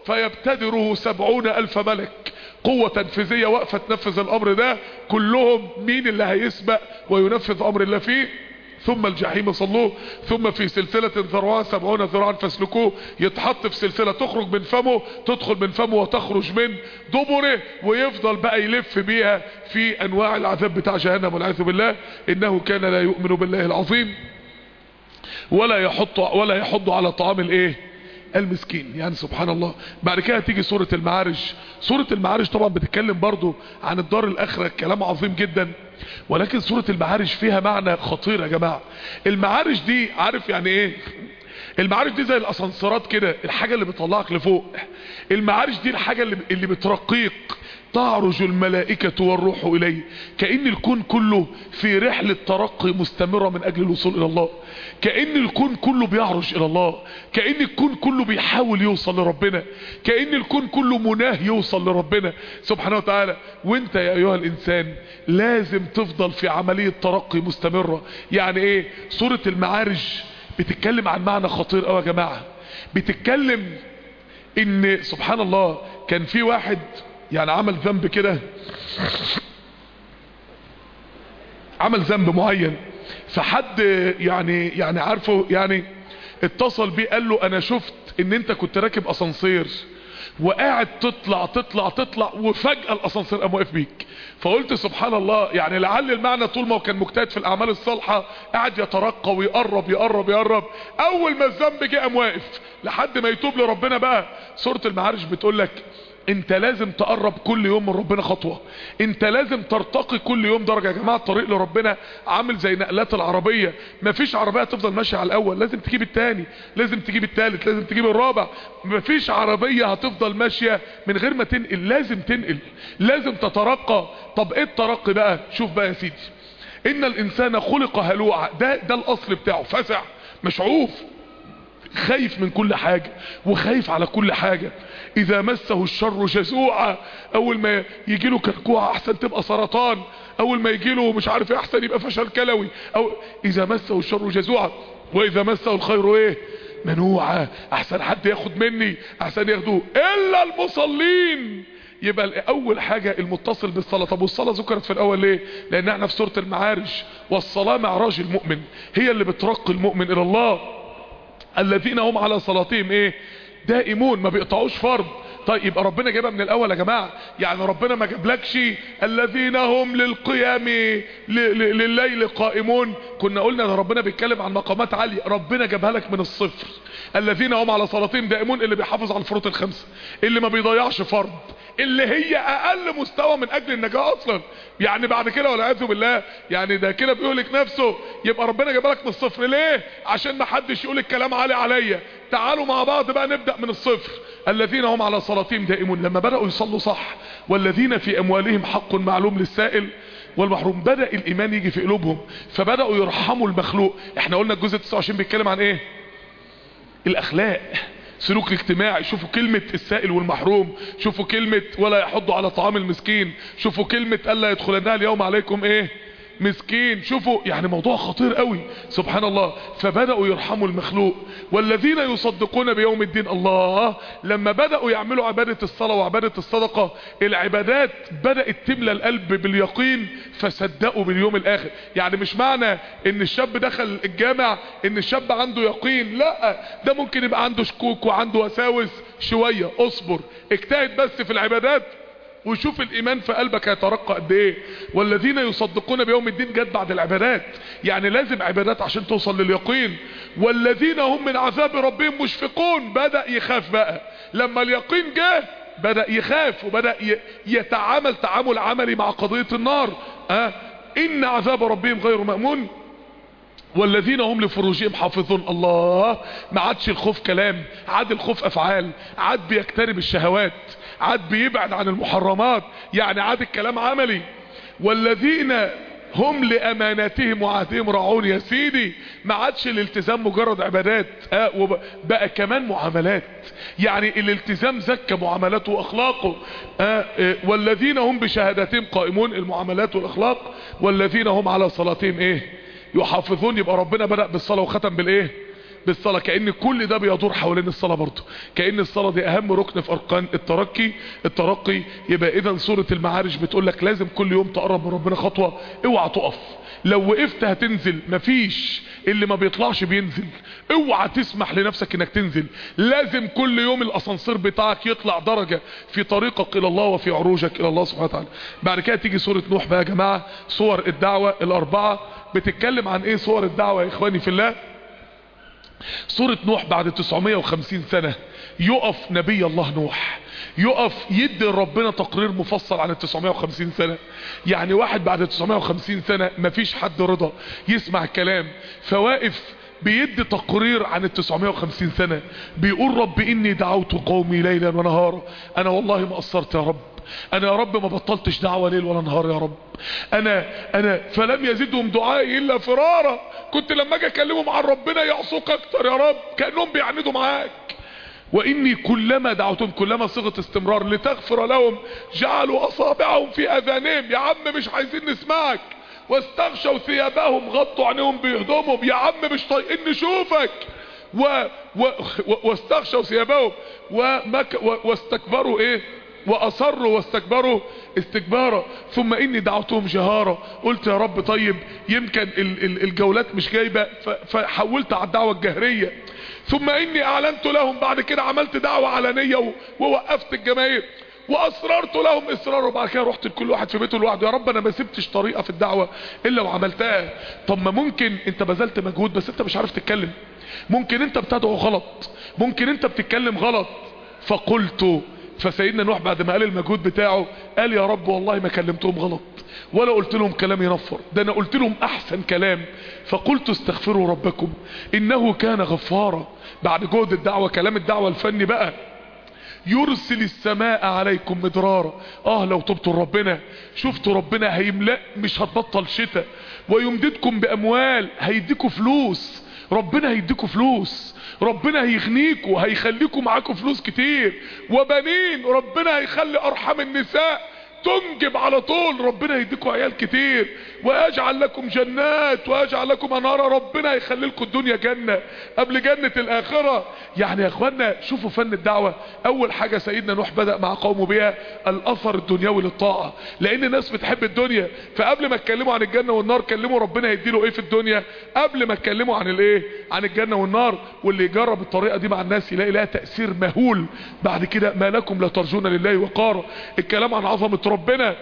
فيبتدره سبعون الف ملك. قوة تنفيذية واقفة تنفذ الامر ده كلهم. مين اللي هيسبق وينفذ امر الله فيه؟ ثم الجحيم صلوه ثم في سلسلة ذرعها سبعون ذراعا فاسلكوه. يتحط في سلسلة تخرج من فمه، تدخل من فمه وتخرج من دبره، ويفضل بقى يلف بيها في انواع العذاب بتاع جهنم والعياذ بالله. انه كان لا يؤمن بالله العظيم ولا يحط ولا يحض على طعام الايه المسكين. يعني سبحان الله. بعد كده تيجي سورة المعارج. سورة المعارج طبعا بتتكلم برضو عن الدار الاخرة، كلام عظيم جدا، ولكن سورة المعارج فيها معنى خطير يا جماعة. المعارج دي عارف يعني ايه؟ المعارج دي زي الاسانسيرات كده، الحاجة اللي بتطلعك لفوق. المعارج دي الحاجة اللي, اللي بترقيك. تعرج الملائكة والروح إليه، كأن الكون كله في رحلة ترقي مستمرة من أجل الوصول إلى الله. كأن الكون كله بيعرج إلى الله، كأن الكون كله بيحاول يوصل لربنا، كأن الكون كله مناه يوصل لربنا سبحانه وتعالى. وانت يا أيها الإنسان لازم تفضل في عملية ترقي مستمرة. يعني ايه؟ سورة المعارج بتتكلم عن معنى خطير قوي يا جماعة. بتتكلم ان سبحان الله كان في واحد يعني عمل ذنب كده، عمل ذنب معين، فحد يعني يعني عارفه يعني اتصل بيه قال له انا شفت ان انت كنت راكب اسانسير وقاعد تطلع تطلع تطلع وفجأة الاسانسير قام واقف بيك. فقلت سبحان الله، يعني لعل المعنى طول ما هو كان مجتهد في الاعمال الصالحة قاعد يترقى ويقرب يقرب يقرب، اول ما الذنب جه قام واقف لحد ما يتوب لربنا. بقى سورة المعارج بتقول لك انت لازم تقرب كل يوم من ربنا خطوة، انت لازم ترتقي كل يوم درجة. يا جماعة الطريق لربنا عامل زي نقلات العربية، مفيش عربية تفضل ماشية على الاول، لازم تجيب التاني، لازم تجيب التالت، لازم تجيب الرابع. مفيش عربية هتفضل ماشية من غير ما تنقل، لازم تنقل، لازم تترقى. طب ايه الترقي بقى؟ شوف بقى يا سيدي، ان الانسان خلق هلوعا، ده ده الاصل بتاعه، فزع مشعوف، خايف من كل حاجة وخايف على كل حاجة. اذا مسه الشر جزوعا، اول ما يجيله كركوع احسن تبقى سرطان، اول ما يجيله مش عارف ايه احسن يبقى فشل كلوي. او اذا مسه الشر جزوعا واذا مسه الخير ايه؟ منوعا، احسن حد ياخد مني، احسن ياخدوه الا المصلين. يبقى اول حاجة المتصل بالصلاة. طب والصلاة ذكرت في الاول ليه؟ لان احنا في سورة المعارج، والصلاة معراج المؤمن، هي اللي بترقي المؤمن الى الله. الذين هم على صلاتهم ايه؟ دائمون، ما بيقطعوش فرض. طيب يبقى ربنا جابها من الاول يا جماعة. يعني ربنا ما جابلكش الذين هم للقيام لليل قائمون. كنا قلنا ان ربنا بيتكلم عن مقامات عالية، ربنا جابها لك من الصفر. الذين هم على صلاتهم دائمون، اللي بيحافظ على الفروض الخمسة، اللي ما بيضيعش فرض، اللي هي اقل مستوى من اجل النجاة اصلا. يعني بعد كده والعياذ بالله يعني ده كده بيهلك نفسه. يبقى ربنا جابها لك من الصفر ليه؟ عشان ما حدش يقول الكلام عالي عليا. تعالوا مع بعض بقى نبدأ من الصفر. الذين هم على صلاتهم دائمون، لما بدأوا يصلوا صح، والذين في اموالهم حق معلوم للسائل والمحروم، بدأ الايمان يجي في قلوبهم، فبدأوا يرحموا المخلوق. احنا قلنا الجزء تسعة وعشرين بيتكلم عن ايه؟ الاخلاق، سلوك الاجتماعي. شوفوا كلمة السائل والمحروم، شوفوا كلمة ولا يحض على طعام المسكين، شوفوا كلمة الا يدخلنها اليوم عليكم ايه؟ مسكين. شوفوا يعني موضوع خطير قوي سبحان الله. فبدأوا يرحموا المخلوق. والذين يصدقون بيوم الدين، الله، لما بدأوا يعملوا عبادة الصلاة وعبادة الصدقة، العبادات بدأت تملى القلب باليقين، فصدقوا باليوم الاخر. يعني مش معنى ان الشاب دخل الجامع ان الشاب عنده يقين، لا، ده ممكن يبقى عنده شكوك وعنده وساوس شوية. اصبر، اجتهد بس في العبادات وشوف الايمان في قلبك هيترقى قد ايه. والذين يصدقون بيوم الدين جت بعد العبادات، يعني لازم عبادات عشان توصل لليقين. والذين هم من عذاب ربهم مشفقون، بدأ يخاف بقى لما اليقين جه، بدأ يخاف وبدأ يتعامل تعامل عملي مع قضية النار. اه ان عذاب ربهم غير مأمون. والذين هم لفروجهم حافظون، الله، ما عادش الخوف كلام، عاد الخوف افعال، عاد بيقترب الشهوات، عاد بيبعد عن المحرمات، يعني عاد الكلام عملي. والذين هم لاماناتهم وعهدهم راعون، يا سيدي ما عادش الالتزام مجرد عبادات، اه وبقى كمان معاملات. يعني الالتزام زكى معاملاته واخلاقه. اه اه والذين هم بشهاداتهم قائمون، المعاملات والاخلاق. والذين هم على صلاتهم ايه؟ يحافظون. يبقى ربنا بدأ بالصلاة وختم بالايه؟ بالصلاة. كأن كل ده بيدور حوالين الصلاة برضه، كأن الصلاة دي اهم ركن في اركان الترقي الترقي يبقى اذا سورة المعارج بتقول لك لازم كل يوم تقرب من ربنا خطوة، اوعى تقف. لو وقفت هتنزل، مفيش اللي ما بيطلعش بينزل. اوعى تسمح لنفسك انك تنزل، لازم كل يوم الاسانسير بتاعك يطلع درجة في طريقك الى الله وفي عروجك الى الله سبحانه وتعالى. بعد كده تيجي سورة نوح بقى يا جماعة. صور الدعوة الاربعة بتتكلم عن ايه؟ صور الدعوة يا اخواني في الله سورة نوح بعد تسعمائة وخمسين سنة يقف نبي الله نوح، يقف يدي ربنا تقرير مفصل عن ال تسعمائة وخمسين سنة. يعني واحد بعد تسعمائة وخمسين سنة مفيش حد رضى يسمع الكلام، فواقف بيدي تقرير عن ال تسعمائة وخمسين سنة، بيقول رب اني دعوت قومي ليلا ونهارا، انا والله ما قصرت يا رب، انا يا رب ما بطلتش دعوة ليل ولا نهار يا رب، انا انا فلم يزدهم دعائي الا فرارا، كنت لما اجي اكلمهم عن ربنا يعصوك اكتر يا رب، كأنهم بيعندوا معاك. واني كلما دعوتهم، كلما صيغة استمرار، لتغفر لهم جعلوا اصابعهم في اذانهم، يا عم مش عايزين نسمعك، واستغشوا ثيابهم غطوا عينيهم بهدومهم، يا عم مش طايقين نشوفك، و... و... و... واستغشوا ثيابهم ومك... و... واستكبروا ايه واصروا واستكبروا استكبارا، ثم اني دعوتهم جهارا، قلت يا رب طيب يمكن ال... ال... الجولات مش جايبه، ف... فحولت على الدعوه الجهريه، ثم اني اعلنت لهم، بعد كده عملت دعوه علنيه و... ووقفت الجماهير، واصررت لهم اصرار، وبعد كده رحت لكل واحد في بيته لوحده، يا رب انا ما سبتش طريقه في الدعوه الا وعملتها. طب ما ممكن انت بذلت مجهود بس انت مش عارف تتكلم، ممكن انت بتدعو غلط، ممكن انت بتتكلم غلط. فقلت، فسيدنا نوح بعد ما قال المجهود بتاعه قال يا رب والله ما كلمتهم غلط ولا قلت لهم كلام ينفر، ده انا قلت لهم احسن كلام، فقلت استغفروا ربكم انه كان غفارا. بعد جهد الدعوة، كلام الدعوة الفني بقى، يرسل السماء عليكم مدرارا، اه لو تبتوا ربنا شفتوا ربنا هيملأ، مش هتبطل شتاء، ويمددكم باموال، هيديكوا فلوس، ربنا هيديكوا فلوس، ربنا هيغنيكوا، هيخليكوا معاكوا فلوس كتير، وبنين، ربنا هيخلي ارحم النساء تنجب على طول، ربنا يديكوا عيال كتير، ويجعل لكم جنات ويجعل لكم انهارا، ربنا يخلي لكم الدنيا جنة قبل جنة الاخرة. يعني يا اخوانا شوفوا فن الدعوة، اول حاجة سيدنا نوح بدأ مع قومه بها الاثر الدنيوي للطاعة، لان الناس بتحب الدنيا، فقبل ما اتكلموا عن الجنة والنار كلموا ربنا يديله ايه في الدنيا قبل ما اتكلموا عن الايه، عن الجنة والنار. واللي يجرب الطريقة دي مع الناس يلاقي لها تأثير مهول بعد كده. ما لكم لا ترجون لله وقارا، الكلام عن عظمة ربنا.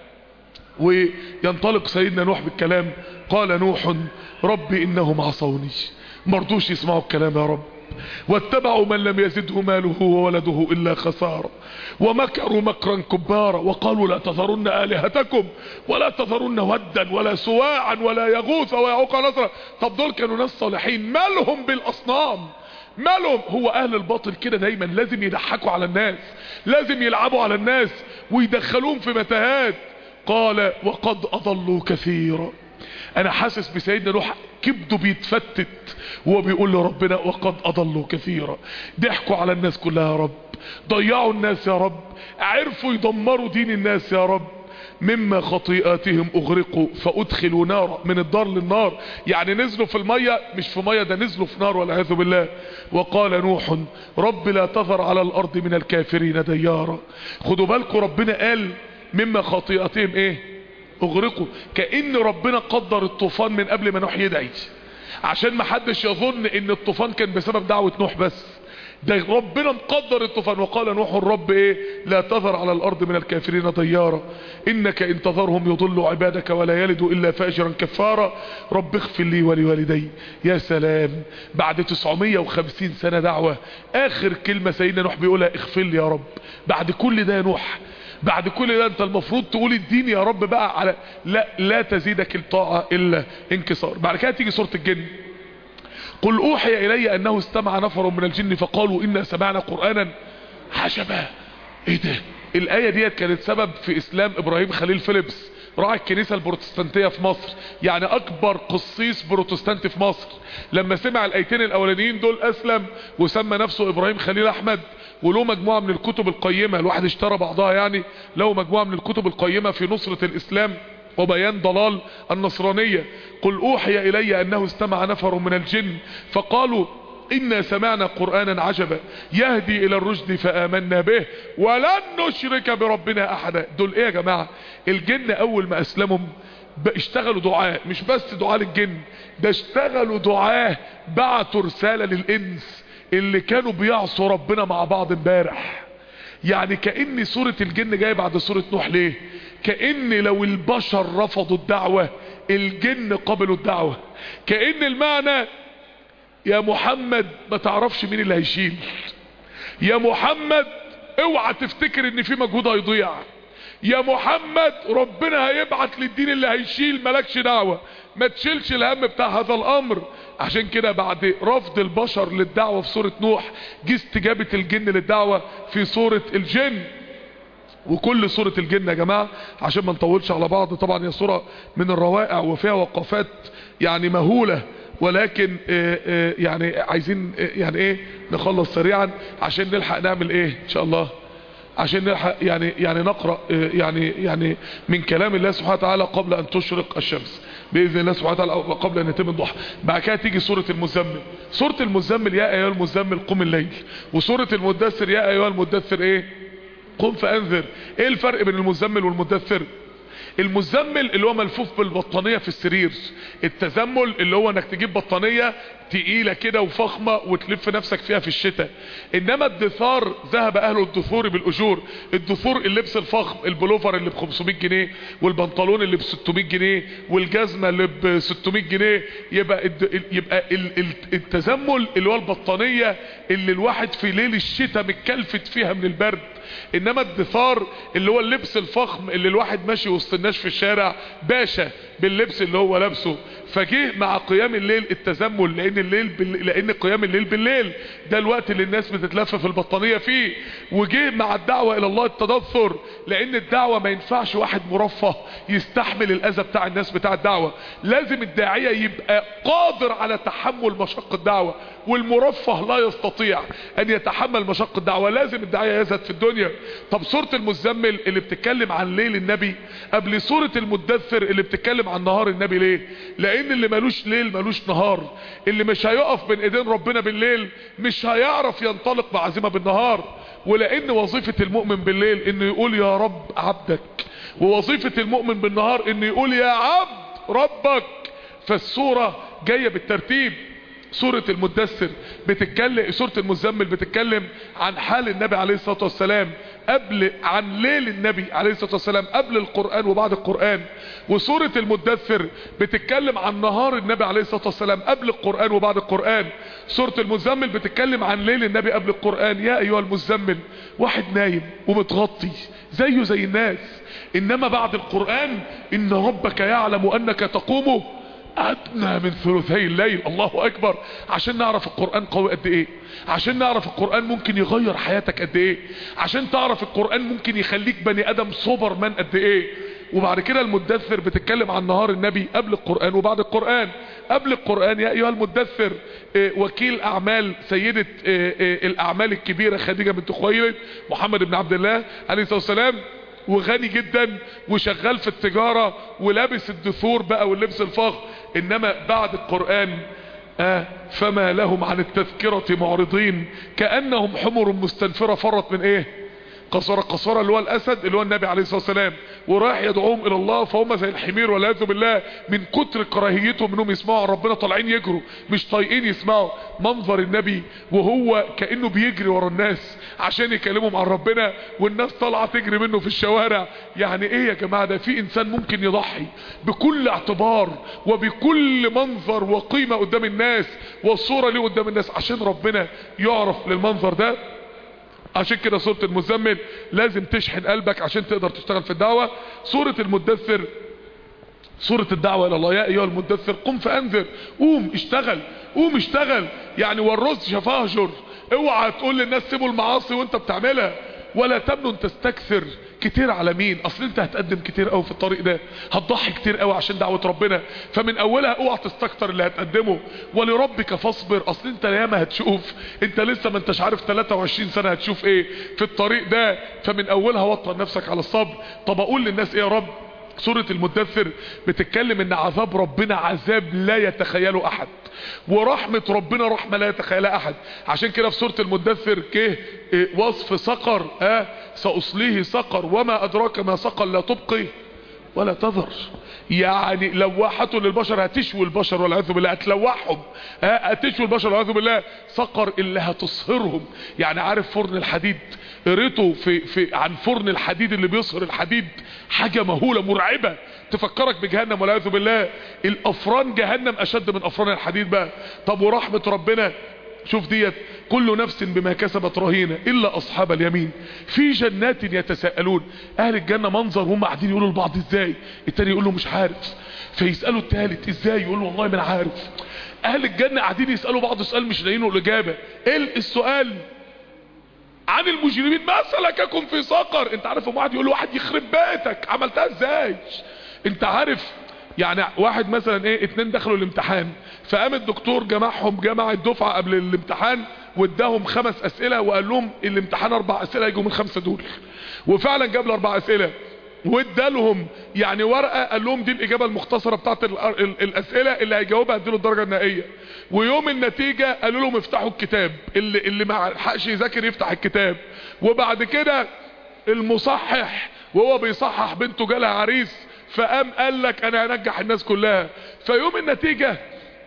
وينطلق سيدنا نوح بالكلام، قال نوح رب انهم عصوني، مرضوش يسمعوا الكلام يا رب، واتبعوا من لم يزده ماله وولده الا خسارة، ومكروا مكرا كبارا، وقالوا لا تذرن الهتكم ولا تذرن ودا ولا سواعا ولا يغوث ويعوق ونسرا. طب دول كانوا ناس صالحين، مالهم بالاصنام؟ مالهم؟ هو اهل الباطل كده دايما، لازم يضحكوا على الناس، لازم يلعبوا على الناس ويدخلون في متاهات. قال وقد اضلوا كثيرا. انا حاسس بسيدنا نوح كبده بيتفتت وهو بيقول لربنا وقد اضلوا كثيرا، ضحكوا على الناس كلها يا رب، ضيعوا الناس يا رب، عرفوا يدمروا دين الناس يا رب، مما خطيئاتهم اغرقوا فادخلوا نارا، من الدار للنار، يعني نزلوا في المية، مش في مية، ده نزلوا في نار والعياذ بالله. وقال نوح رب لا تذر على الارض من الكافرين ديارا. خدوا بالكم ربنا قال مما خطيئاتهم ايه اغرقوا، كأن ربنا قدر الطوفان من قبل ما نوح يدعي، عشان ما حدش يظن ان الطوفان كان بسبب دعوة نوح بس، ده ربنا مقدر الطوفان. وقال نوح الرب ايه لا تذر على الارض من الكافرين ديارا انك ان تذرهم يضلوا عبادك ولا يلدوا الا فاجرا كفارا رب اغفر لي ولوالدي. يا سلام، بعد تسعمائة وخمسين سنة دعوة اخر كلمة سيدنا نوح بيقولها اغفر لي يا رب. بعد كل ده يا نوح، بعد كل ده انت المفروض تقول الدين يا رب بقى على لا لا تزيدك الطاعة الا انكسار. بعد كده تيجي سورة الجن، قل اوحي الي انه استمع نفر من الجن فقالوا انا سمعنا قرآنا عجبا. ايه ده؟ الاية ديت كانت سبب في اسلام ابراهيم خليل فيليبس، راعي الكنيسة البروتستانتية في مصر، يعني اكبر قسيس بروتستانتي في مصر. لما سمع الايتين الاولانيين دول اسلم وسمى نفسه ابراهيم خليل احمد، وله مجموعة من الكتب القيمة، الواحد اشترى بعضها يعني، له مجموعة من الكتب القيمة في نصرة الاسلام وبيان ضلال النصرانية. قل اوحي الي انه استمع نفر من الجن فقالوا انا سمعنا قرآنا عجبا يهدي الى الرشد فآمنا به ولن نشرك بربنا احدا. دول ايه يا جماعة؟ الجن اول ما اسلموا اشتغلوا دعاء، مش بس دعاء للجن، ده اشتغلوا دعاء، بعتوا رسالة للانس اللي كانوا بيعصوا ربنا مع بعض امبارح. يعني كأن سورة الجن جاية بعد سورة نوح. ليه؟ كأن لو البشر رفضوا الدعوة الجن قبلوا الدعوة. كأن المعنى يا محمد ما تعرفش مين اللي هيشيل، يا محمد اوعى تفتكر ان في مجهود هيضيع، يا محمد ربنا هيبعت للدين اللي هيشيل، مالكش دعوة، ما تشيلش الهم بتاع هذا الامر. عشان كده بعد رفض البشر للدعوة في سورة نوح، جه استجابة الجن للدعوة في سورة الجن. وكل سورة الجن يا جماعة عشان ما نطولش على بعض، طبعا هي سورة من الروائع وفيها وقفات يعني مهولة، ولكن آآ آآ يعني عايزين يعني ايه نخلص سريعا عشان نلحق نعمل ايه ان شاء الله، عشان نلحق يعني يعني نقرأ يعني يعني من كلام الله سبحانه وتعالى قبل ان تشرق الشمس باذن الله سبحانه وتعالى، قبل ان يتم الضحى. بعد كده تيجي سورة المزمل. سورة المزمل يا ايها المزمل قم الليل، وسورة المدثر يا ايها المدثر ايه قم فانذر. ايه الفرق بين المزمل والمدثر؟ المزمل اللي هو ملفوف بالبطانية في السرير، التزمل اللي هو انك تجيب بطانية تقيلة كده وفخمة وتلف نفسك فيها في الشتاء. انما الدثار ذهب اهل الدثور بالاجور. الدثور اللبس الفخم، البلوفر اللي ب خمسمائة جنيه والبنطلون اللي ب ستمائة جنيه والجزمة اللي ب ستمائة جنيه. يبقى يبقى التزمل اللي هو البطانية اللي الواحد في ليل الشتاء متكلفت فيها من البرد. انما الدثار اللي هو اللبس الفخم اللي الواحد ماشي وسط الناس في الشارع باشا باللبس اللي هو لابسه. فجه مع قيام الليل التزمل، لان الليل بال... لان قيام الليل بالليل ده الوقت اللي الناس بتتلف في البطانية فيه. وجه مع الدعوة الى الله التدثر، لان الدعوة ما ينفعش واحد مرفه يستحمل الاذى بتاع الناس بتاع الدعوة، لازم الداعية يبقى قادر على تحمل مشق الدعوة، والمرفه لا يستطيع ان يتحمل مشق الدعوة، لازم الداعية يزهد في الدنيا. طب سورة المزمل اللي بتتكلم عن ليل النبي قبل سورة المدثر اللي بتتكلم عن نهار النبي، ليه؟ لان اللي ملوش ليل ملوش نهار، اللي مش هيقف بين ايدين ربنا بالليل مش هيعرف ينطلق بعزيمة بالنهار. ولان وظيفة المؤمن بالليل انه يقول يا رب عبدك، ووظيفة المؤمن بالنهار انه يقول يا عبد ربك. فالسورة جاية بالترتيب. سورة المدثر بتتكلم، سورة المزمل بتتكلم عن حال النبي عليه الصلاة والسلام قبل، عن ليل النبي عليه الصلاة والسلام قبل القرآن وبعد القرآن. وسورة المدثر بتتكلم عن نهار النبي عليه الصلاة والسلام قبل القرآن وبعد القرآن. سورة المزمل بتتكلم عن ليل النبي قبل القرآن، يا ايها المزمل، واحد نايم ومتغطي زيه زي الناس. انما بعد القرآن ان ربك يعلم انك تقوم ادنى من ثلثي الليل. الله اكبر. عشان نعرف القرآن قوي قد ايه، عشان نعرف القرآن ممكن يغير حياتك قد ايه، عشان تعرف القرآن ممكن يخليك بني ادم سوبر مان قد ايه. وبعد كده المدثر بتتكلم عن نهار النبي قبل القرآن وبعد القرآن. قبل القرآن يا ايها المدثر، وكيل اعمال سيدة الاعمال الكبيرة خديجة بنت خويلد محمد بن عبد الله عليه الصلاة والسلام، وغني جدا وشغال في التجارة ولابس الدثور بقى واللبس الفخم. انما بعد القرآن آه فما لهم عن التذكرة معرضين كأنهم حمر مستنفرة فرت من ايه قصرة. قصرة اللي هو الاسد اللي هو النبي عليه الصلاة والسلام، وراح يدعوهم الى الله فهم زي الحمير والعياذ بالله من كتر كراهيتهم انهم يسمعوا عن ربنا طالعين يجروا مش طايقين يسمعوا منظر النبي وهو كأنه بيجري ورا الناس عشان يكلمهم عن ربنا، والناس طالعه تجري منه في الشوارع. يعني ايه يا جماعة؟ ده في انسان ممكن يضحي بكل اعتبار وبكل منظر وقيمة قدام الناس والصورة ليه قدام الناس عشان ربنا يعرف للمنظر ده. عشان كده سورة المزمل لازم تشحن قلبك عشان تقدر تشتغل في الدعوة. سورة المدثر سورة الدعوة الى الله، يا ايها المدثر قم فانذر، قوم اشتغل، قوم اشتغل. يعني والرزق فاهجر، اوعى تقول للناس سيبوا المعاصي وانت بتعملها، ولا تمنن تستكثر. كتير على مين؟ اصل انت هتقدم كتير قوي في الطريق ده، هتضحي كتير قوي عشان دعوة ربنا، فمن اولها اوعى تستكتر اللي هتقدمه. ولربك فاصبر، اصل انت ياما هتشوف، انت لسه ما انتش عارف ثلاثة وعشرين سنة هتشوف ايه في الطريق ده، فمن اولها وطن نفسك على الصبر. طب اقول للناس ايه يا رب؟ سورة المدثر بتتكلم ان عذاب ربنا عذاب لا يتخيله احد، ورحمة ربنا رحمة لا يتخيلها احد. عشان كده في سورة المدثر كه وصف سقر، اه سأصليه سقر وما ادراك ما سقر لا تبقي ولا تذر. يعني لواحة للبشر، هتشوي البشر والعياذ بالله، هتلوحهم، هتشوي البشر والعياذ بالله. سقر اللي هتصهرهم. يعني عارف فرن الحديد؟ قريته في في عن فرن الحديد اللي بيصهر الحديد، حاجه مهوله مرعبه تفكرك بجهنم والعياذ بالله. الافران جهنم اشد من افران الحديد بقى. طب ورحمه ربنا، شوف ديت، كل نفس بما كسبت رهينه الا اصحاب اليمين في جنات يتساءلون. اهل الجنه منظر وهم قاعدين يقولوا لبعض ازاي، التاني يقول له مش عارف، فيسالوا الثالث ازاي، يقول له والله ما انا عارف. اهل الجنه قاعدين يسالوا بعض سؤال مش لاقيين له الاجابه. ايه السؤال؟ عن المجرمين ما سلككم في سقر. انت عارف واحد يقول له واحد يخرب بيتك عملتها ازاي؟ انت عارف يعني واحد مثلا ايه، اتنين دخلوا الامتحان، فقام الدكتور جمعهم جمع الدفعه قبل الامتحان واداهم خمس اسئله وقال لهم الامتحان اربع اسئله يجوا من خمسه دول، وفعلا جاب له اربع اسئله وادالهم يعني ورقه قال لهم دي الاجابه المختصره بتاعت الاسئله اللي هيجاوبها اديله الدرجه النهائيه. ويوم النتيجه قالوا لهم افتحوا الكتاب، اللي اللي ما لحقش يذاكر يفتح الكتاب. وبعد كده المصحح وهو بيصحح بنته جالها عريس، فقام قال لك انا هنجح الناس كلها. فيوم النتيجه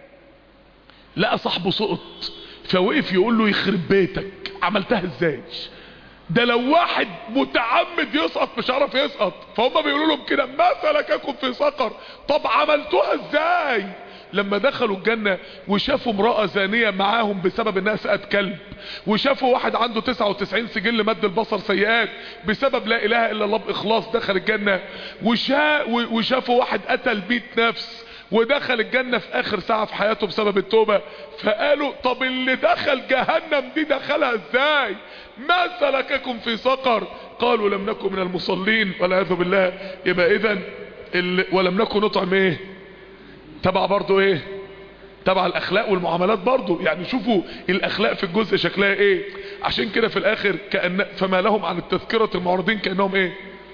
لقى صاحبه سقط، فوقف يقول له يخرب بيتك عملتها ازاي؟ ده لو واحد متعمد يسقط مش عارف يسقط. فهم بيقولوا لهم كده ما سلككم في سقر. طب عملتوها ازاي؟ لما دخلوا الجنة وشافوا امرأة زانية معاهم بسبب انها سقت كلب، وشافوا واحد عنده تسعة وتسعين سجل مد البصر سيئات بسبب لا اله الا الله باخلاص دخل الجنة، وشا وشافوا واحد قتل مئة نفس ودخل الجنة في اخر ساعة في حياته بسبب التوبة. فقالوا طب اللي دخل جهنم دي دخلها ازاي؟ ما سلككم في سقر؟ قالوا لم نكن من المصلين والعياذ بالله. يبقى اذا ولم نكن نطعم ايه؟ تبع برضو ايه؟ تبع الاخلاق والمعاملات برضو. يعني شوفوا الاخلاق في الجزء شكلها ايه. عشان كده في الاخر كأن فما لهم عن التذكرة المعرضين كأنهم ايه؟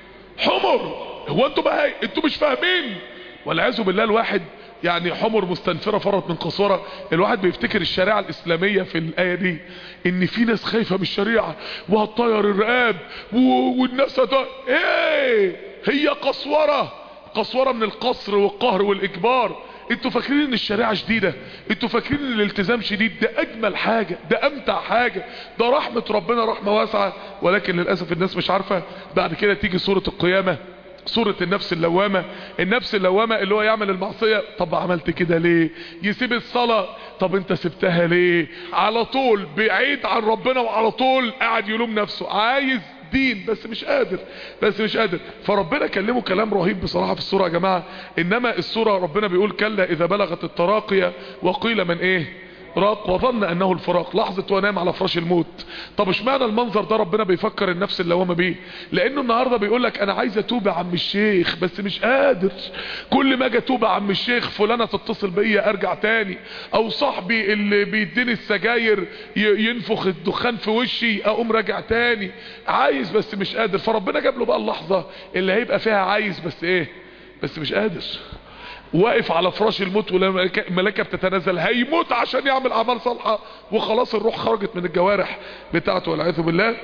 حمر. هو انتوا بقى انتوا مش فاهمين والعياذ بالله. الواحد يعني حمر مستنفرة فرت من قسورة. الواحد بيفتكر الشريعة الاسلامية في الاية دي ان في ناس خايفة من الشريعة وهتطير الرقاب والناس هتطير. ايه هي قسورة، قسورة من القصر والقهر والاجبار. انتوا فاكرين ان الشريعة شديدة؟ انتوا فاكرين ان الالتزام شديد؟ ده اجمل حاجة، ده امتع حاجة، ده رحمة ربنا رحمة واسعة. ولكن للأسف الناس مش عارفة. بعد كده تيجي سورة القيامة، سورة النفس اللوامة. النفس اللوامة اللي هو يعمل المعصية، طب عملت كده ليه؟ يسيب الصلاة، طب انت سبتها ليه؟ على طول بعيد عن ربنا وعلى طول قاعد يلوم نفسه. عايز دين بس مش قادر، بس مش قادر. فربنا كلمه كلام رهيب بصراحة في السورة يا جماعة. انما السورة ربنا بيقول كلا اذا بلغت التراقية وقيل من ايه؟ راق وظن انه الفراق. لحظة وانام على فراش الموت. طب اشمعنى المنظر ده ربنا بيفكر النفس اللوامة بيه؟ لانه النهاردة بيقول لك انا عايز اتوب يا عم الشيخ بس مش قادر. كل ما اجي اتوب يا عم الشيخ فلانة تتصل بيا ارجع تاني، او صاحبي اللي بيديني السجاير ينفخ الدخان في وشي اقوم راجع تاني. عايز بس مش قادر. فربنا جاب له بقى اللحظة اللي هيبقى فيها عايز بس ايه؟ بس مش قادر. واقف على فراش الموت والملائكة بتتنزل هيموت عشان يعمل اعمال صالحة وخلاص الروح خرجت من الجوارح بتاعته والعياذ بالله.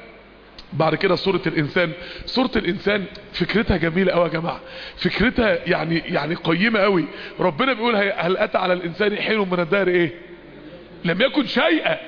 بعد كده سورة الانسان. سورة الانسان فكرتها جميلة قوي يا جماعة، فكرتها يعني يعني قيمة قوي. ربنا بيقول هل اتى على الانسان حين من الدهر ايه؟ لم يكن شيئا،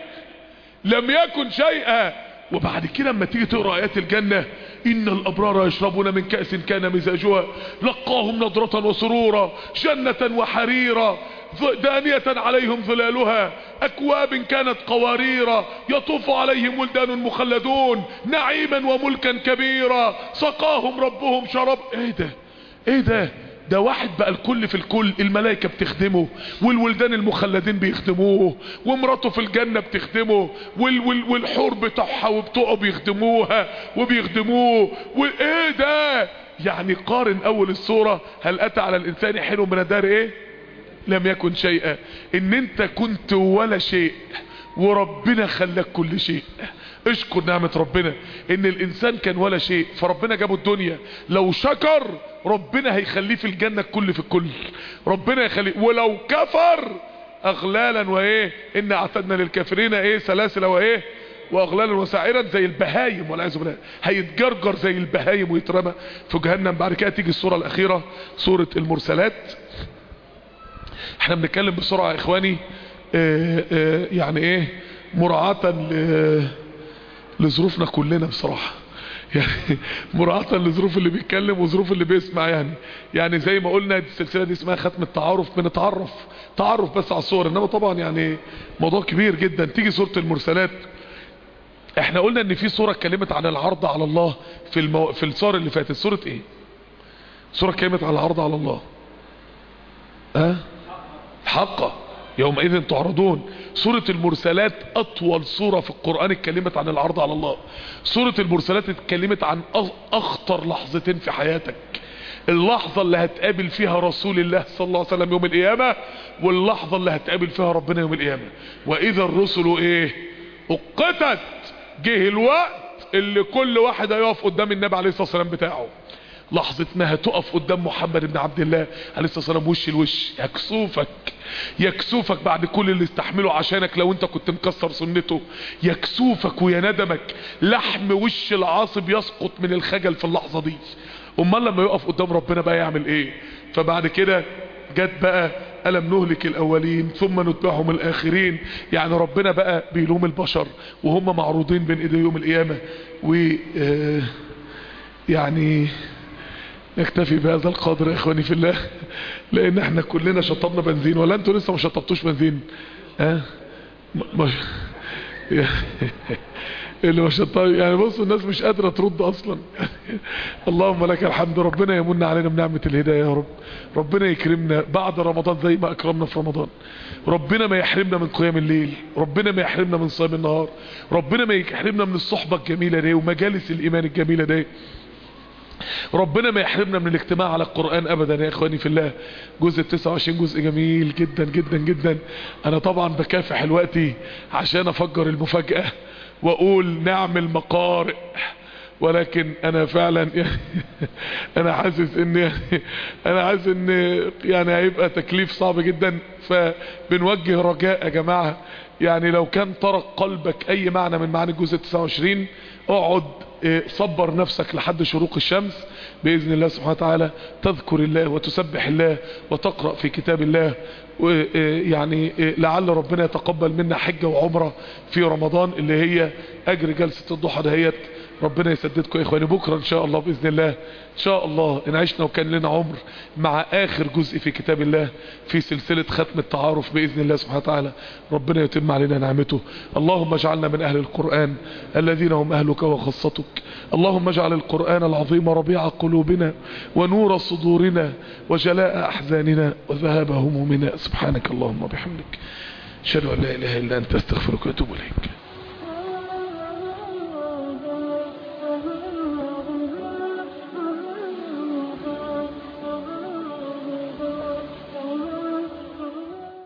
لم يكن شيئا. وبعد كده لما تيجي تقرأ آيات الجنة، إن الأبرار يشربون من كأس كان مزاجها لقاهم نضرة وسرورا جنة وحريرا دانية عليهم ظلالها أكواب كانت قواريرا يطوف عليهم ولدان مخلدون نعيما وملكا كبيرا سقاهم ربهم شراب. ايه ده؟ ايه ده؟ ده واحد بقى الكل في الكل. الملائكة بتخدمه والولدان المخلدين بيخدموه ومراته في الجنة بتخدمه وال وال والحور بتوعها وبتوعه بيخدموها وبيخدموه. وايه ده؟ يعني قارن اول السورة هل اتى على الانسان حين من الدهر ايه؟ لم يكن شيئا. ان انت كنت ولا شيء وربنا خلاك كل شيء. اشكر نعمة ربنا ان الانسان كان ولا شيء فربنا جابه الدنيا. لو شكر ربنا هيخليه في الجنة الكل في الكل. ربنا يخليه. ولو كفر اغلالا وايه ان اعتدنا للكافرين ايه سلاسل وايه واغلالا وسعيرا زي البهايم والعياذ بالله، هيتجرجر زي البهايم ويترمى في جهنم. بعد كده تيجي السورة الاخيرة سورة المرسلات. احنا بنتكلم بسرعة يا اخواني، اه اه يعني ايه، مراعاة لظروفنا كلنا بصراحة، يعني مراعاة لظروف اللي بيتكلم وظروف اللي بيسمع. يعني يعني زي ما قلنا السلسلة دي اسمها ختم التعارف، بنتعرف تعرف بس على الصور، انما طبعا يعني موضوع كبير جدا. تيجي سورة المرسلات، احنا قلنا ان في سورة اتكلمت عن العرض على الله في المو... في الصور اللي فاتت. سورة ايه؟ سورة اتكلمت عن العرض على الله، ها أه؟ حقا يومئذ تعرضون. سورة المرسلات اطول سورة في القرآن اتكلمت عن العرض على الله. سورة المرسلات اتكلمت عن اخطر لحظتين في حياتك، اللحظة اللي هتقابل فيها رسول الله صلى الله عليه وسلم يوم القيامة، واللحظة اللي هتقابل فيها ربنا يوم القيامة. واذا الرسل ايه اقتت، جه الوقت اللي كل واحد هيقف قدام النبي عليه الصلاة والسلام بتاعه. لحظة ما هتقف قدام محمد بن عبد الله عليه الصلاة والسلام وش الوش، يكسوفك يكسوفك بعد كل اللي استحمله عشانك لو انت كنت مكسر سنته، يكسوفك ويا ندمك، لحم وش العاصب يسقط من الخجل في اللحظة دي. امال لما يقف قدام ربنا بقى يعمل ايه؟ فبعد كده جت بقى ألم نهلك الأولين ثم نتبعهم الآخرين. يعني ربنا بقى بيلوم البشر وهم معروضين بين ايديه يوم القيامة. و يعني نكتفي بهذا القدر يا اخواني في الله، لان احنا كلنا شطبنا بنزين، ولا انتوا لسه ما شطبتوش بنزين؟ ها أه؟ اللي ما شطب يعني، بصوا الناس مش قادرة ترد اصلا. اللهم لك الحمد، ربنا يمن علينا بنعمة الهداية يا رب، ربنا يكرمنا بعد رمضان زي ما اكرمنا في رمضان، ربنا ما يحرمنا من قيام الليل، ربنا ما يحرمنا من صيام النهار، ربنا ما يحرمنا من الصحبة الجميلة دي ومجالس الايمان الجميلة دي، ربنا ما يحرمنا من الاجتماع على القرآن ابدا يا اخواني في الله. جزء تسعة وعشرين جزء جميل جدا جدا جدا. انا طبعا بكافح الوقت عشان افجر المفاجأة واقول نعمل مقارئ، ولكن انا فعلا يعني انا حاسس ان يعني انا حاسس ان يعني هيبقى تكليف صعب جدا. فبنوجه رجاء يا جماعة، يعني لو كان طرق قلبك اي معنى من معاني الجزء تسعة وعشرين، اقعد صبر نفسك لحد شروق الشمس بإذن الله سبحانه وتعالى، تذكر الله وتسبح الله وتقرأ في كتاب الله، ويعني لعل ربنا يتقبل منا حجة وعمرة في رمضان اللي هي أجر جلسة الضحى دهيت. ربنا يسددكم يا إخواني. بكرة إن شاء الله بإذن الله، إن شاء الله إن عشنا وكان لنا عمر، مع آخر جزء في كتاب الله في سلسلة ختم التعارف بإذن الله سبحانه وتعالى. ربنا يتم علينا نعمته. اللهم اجعلنا من أهل القرآن الذين هم أهلك وخاصتك. اللهم اجعل القرآن العظيم ربيع قلوبنا ونور صدورنا وجلاء أحزاننا وذهاب همومنا. سبحانك اللهم وبحمدك، أشهد أن لا إله إلا أنت، أستغفرك وأتوب إليك.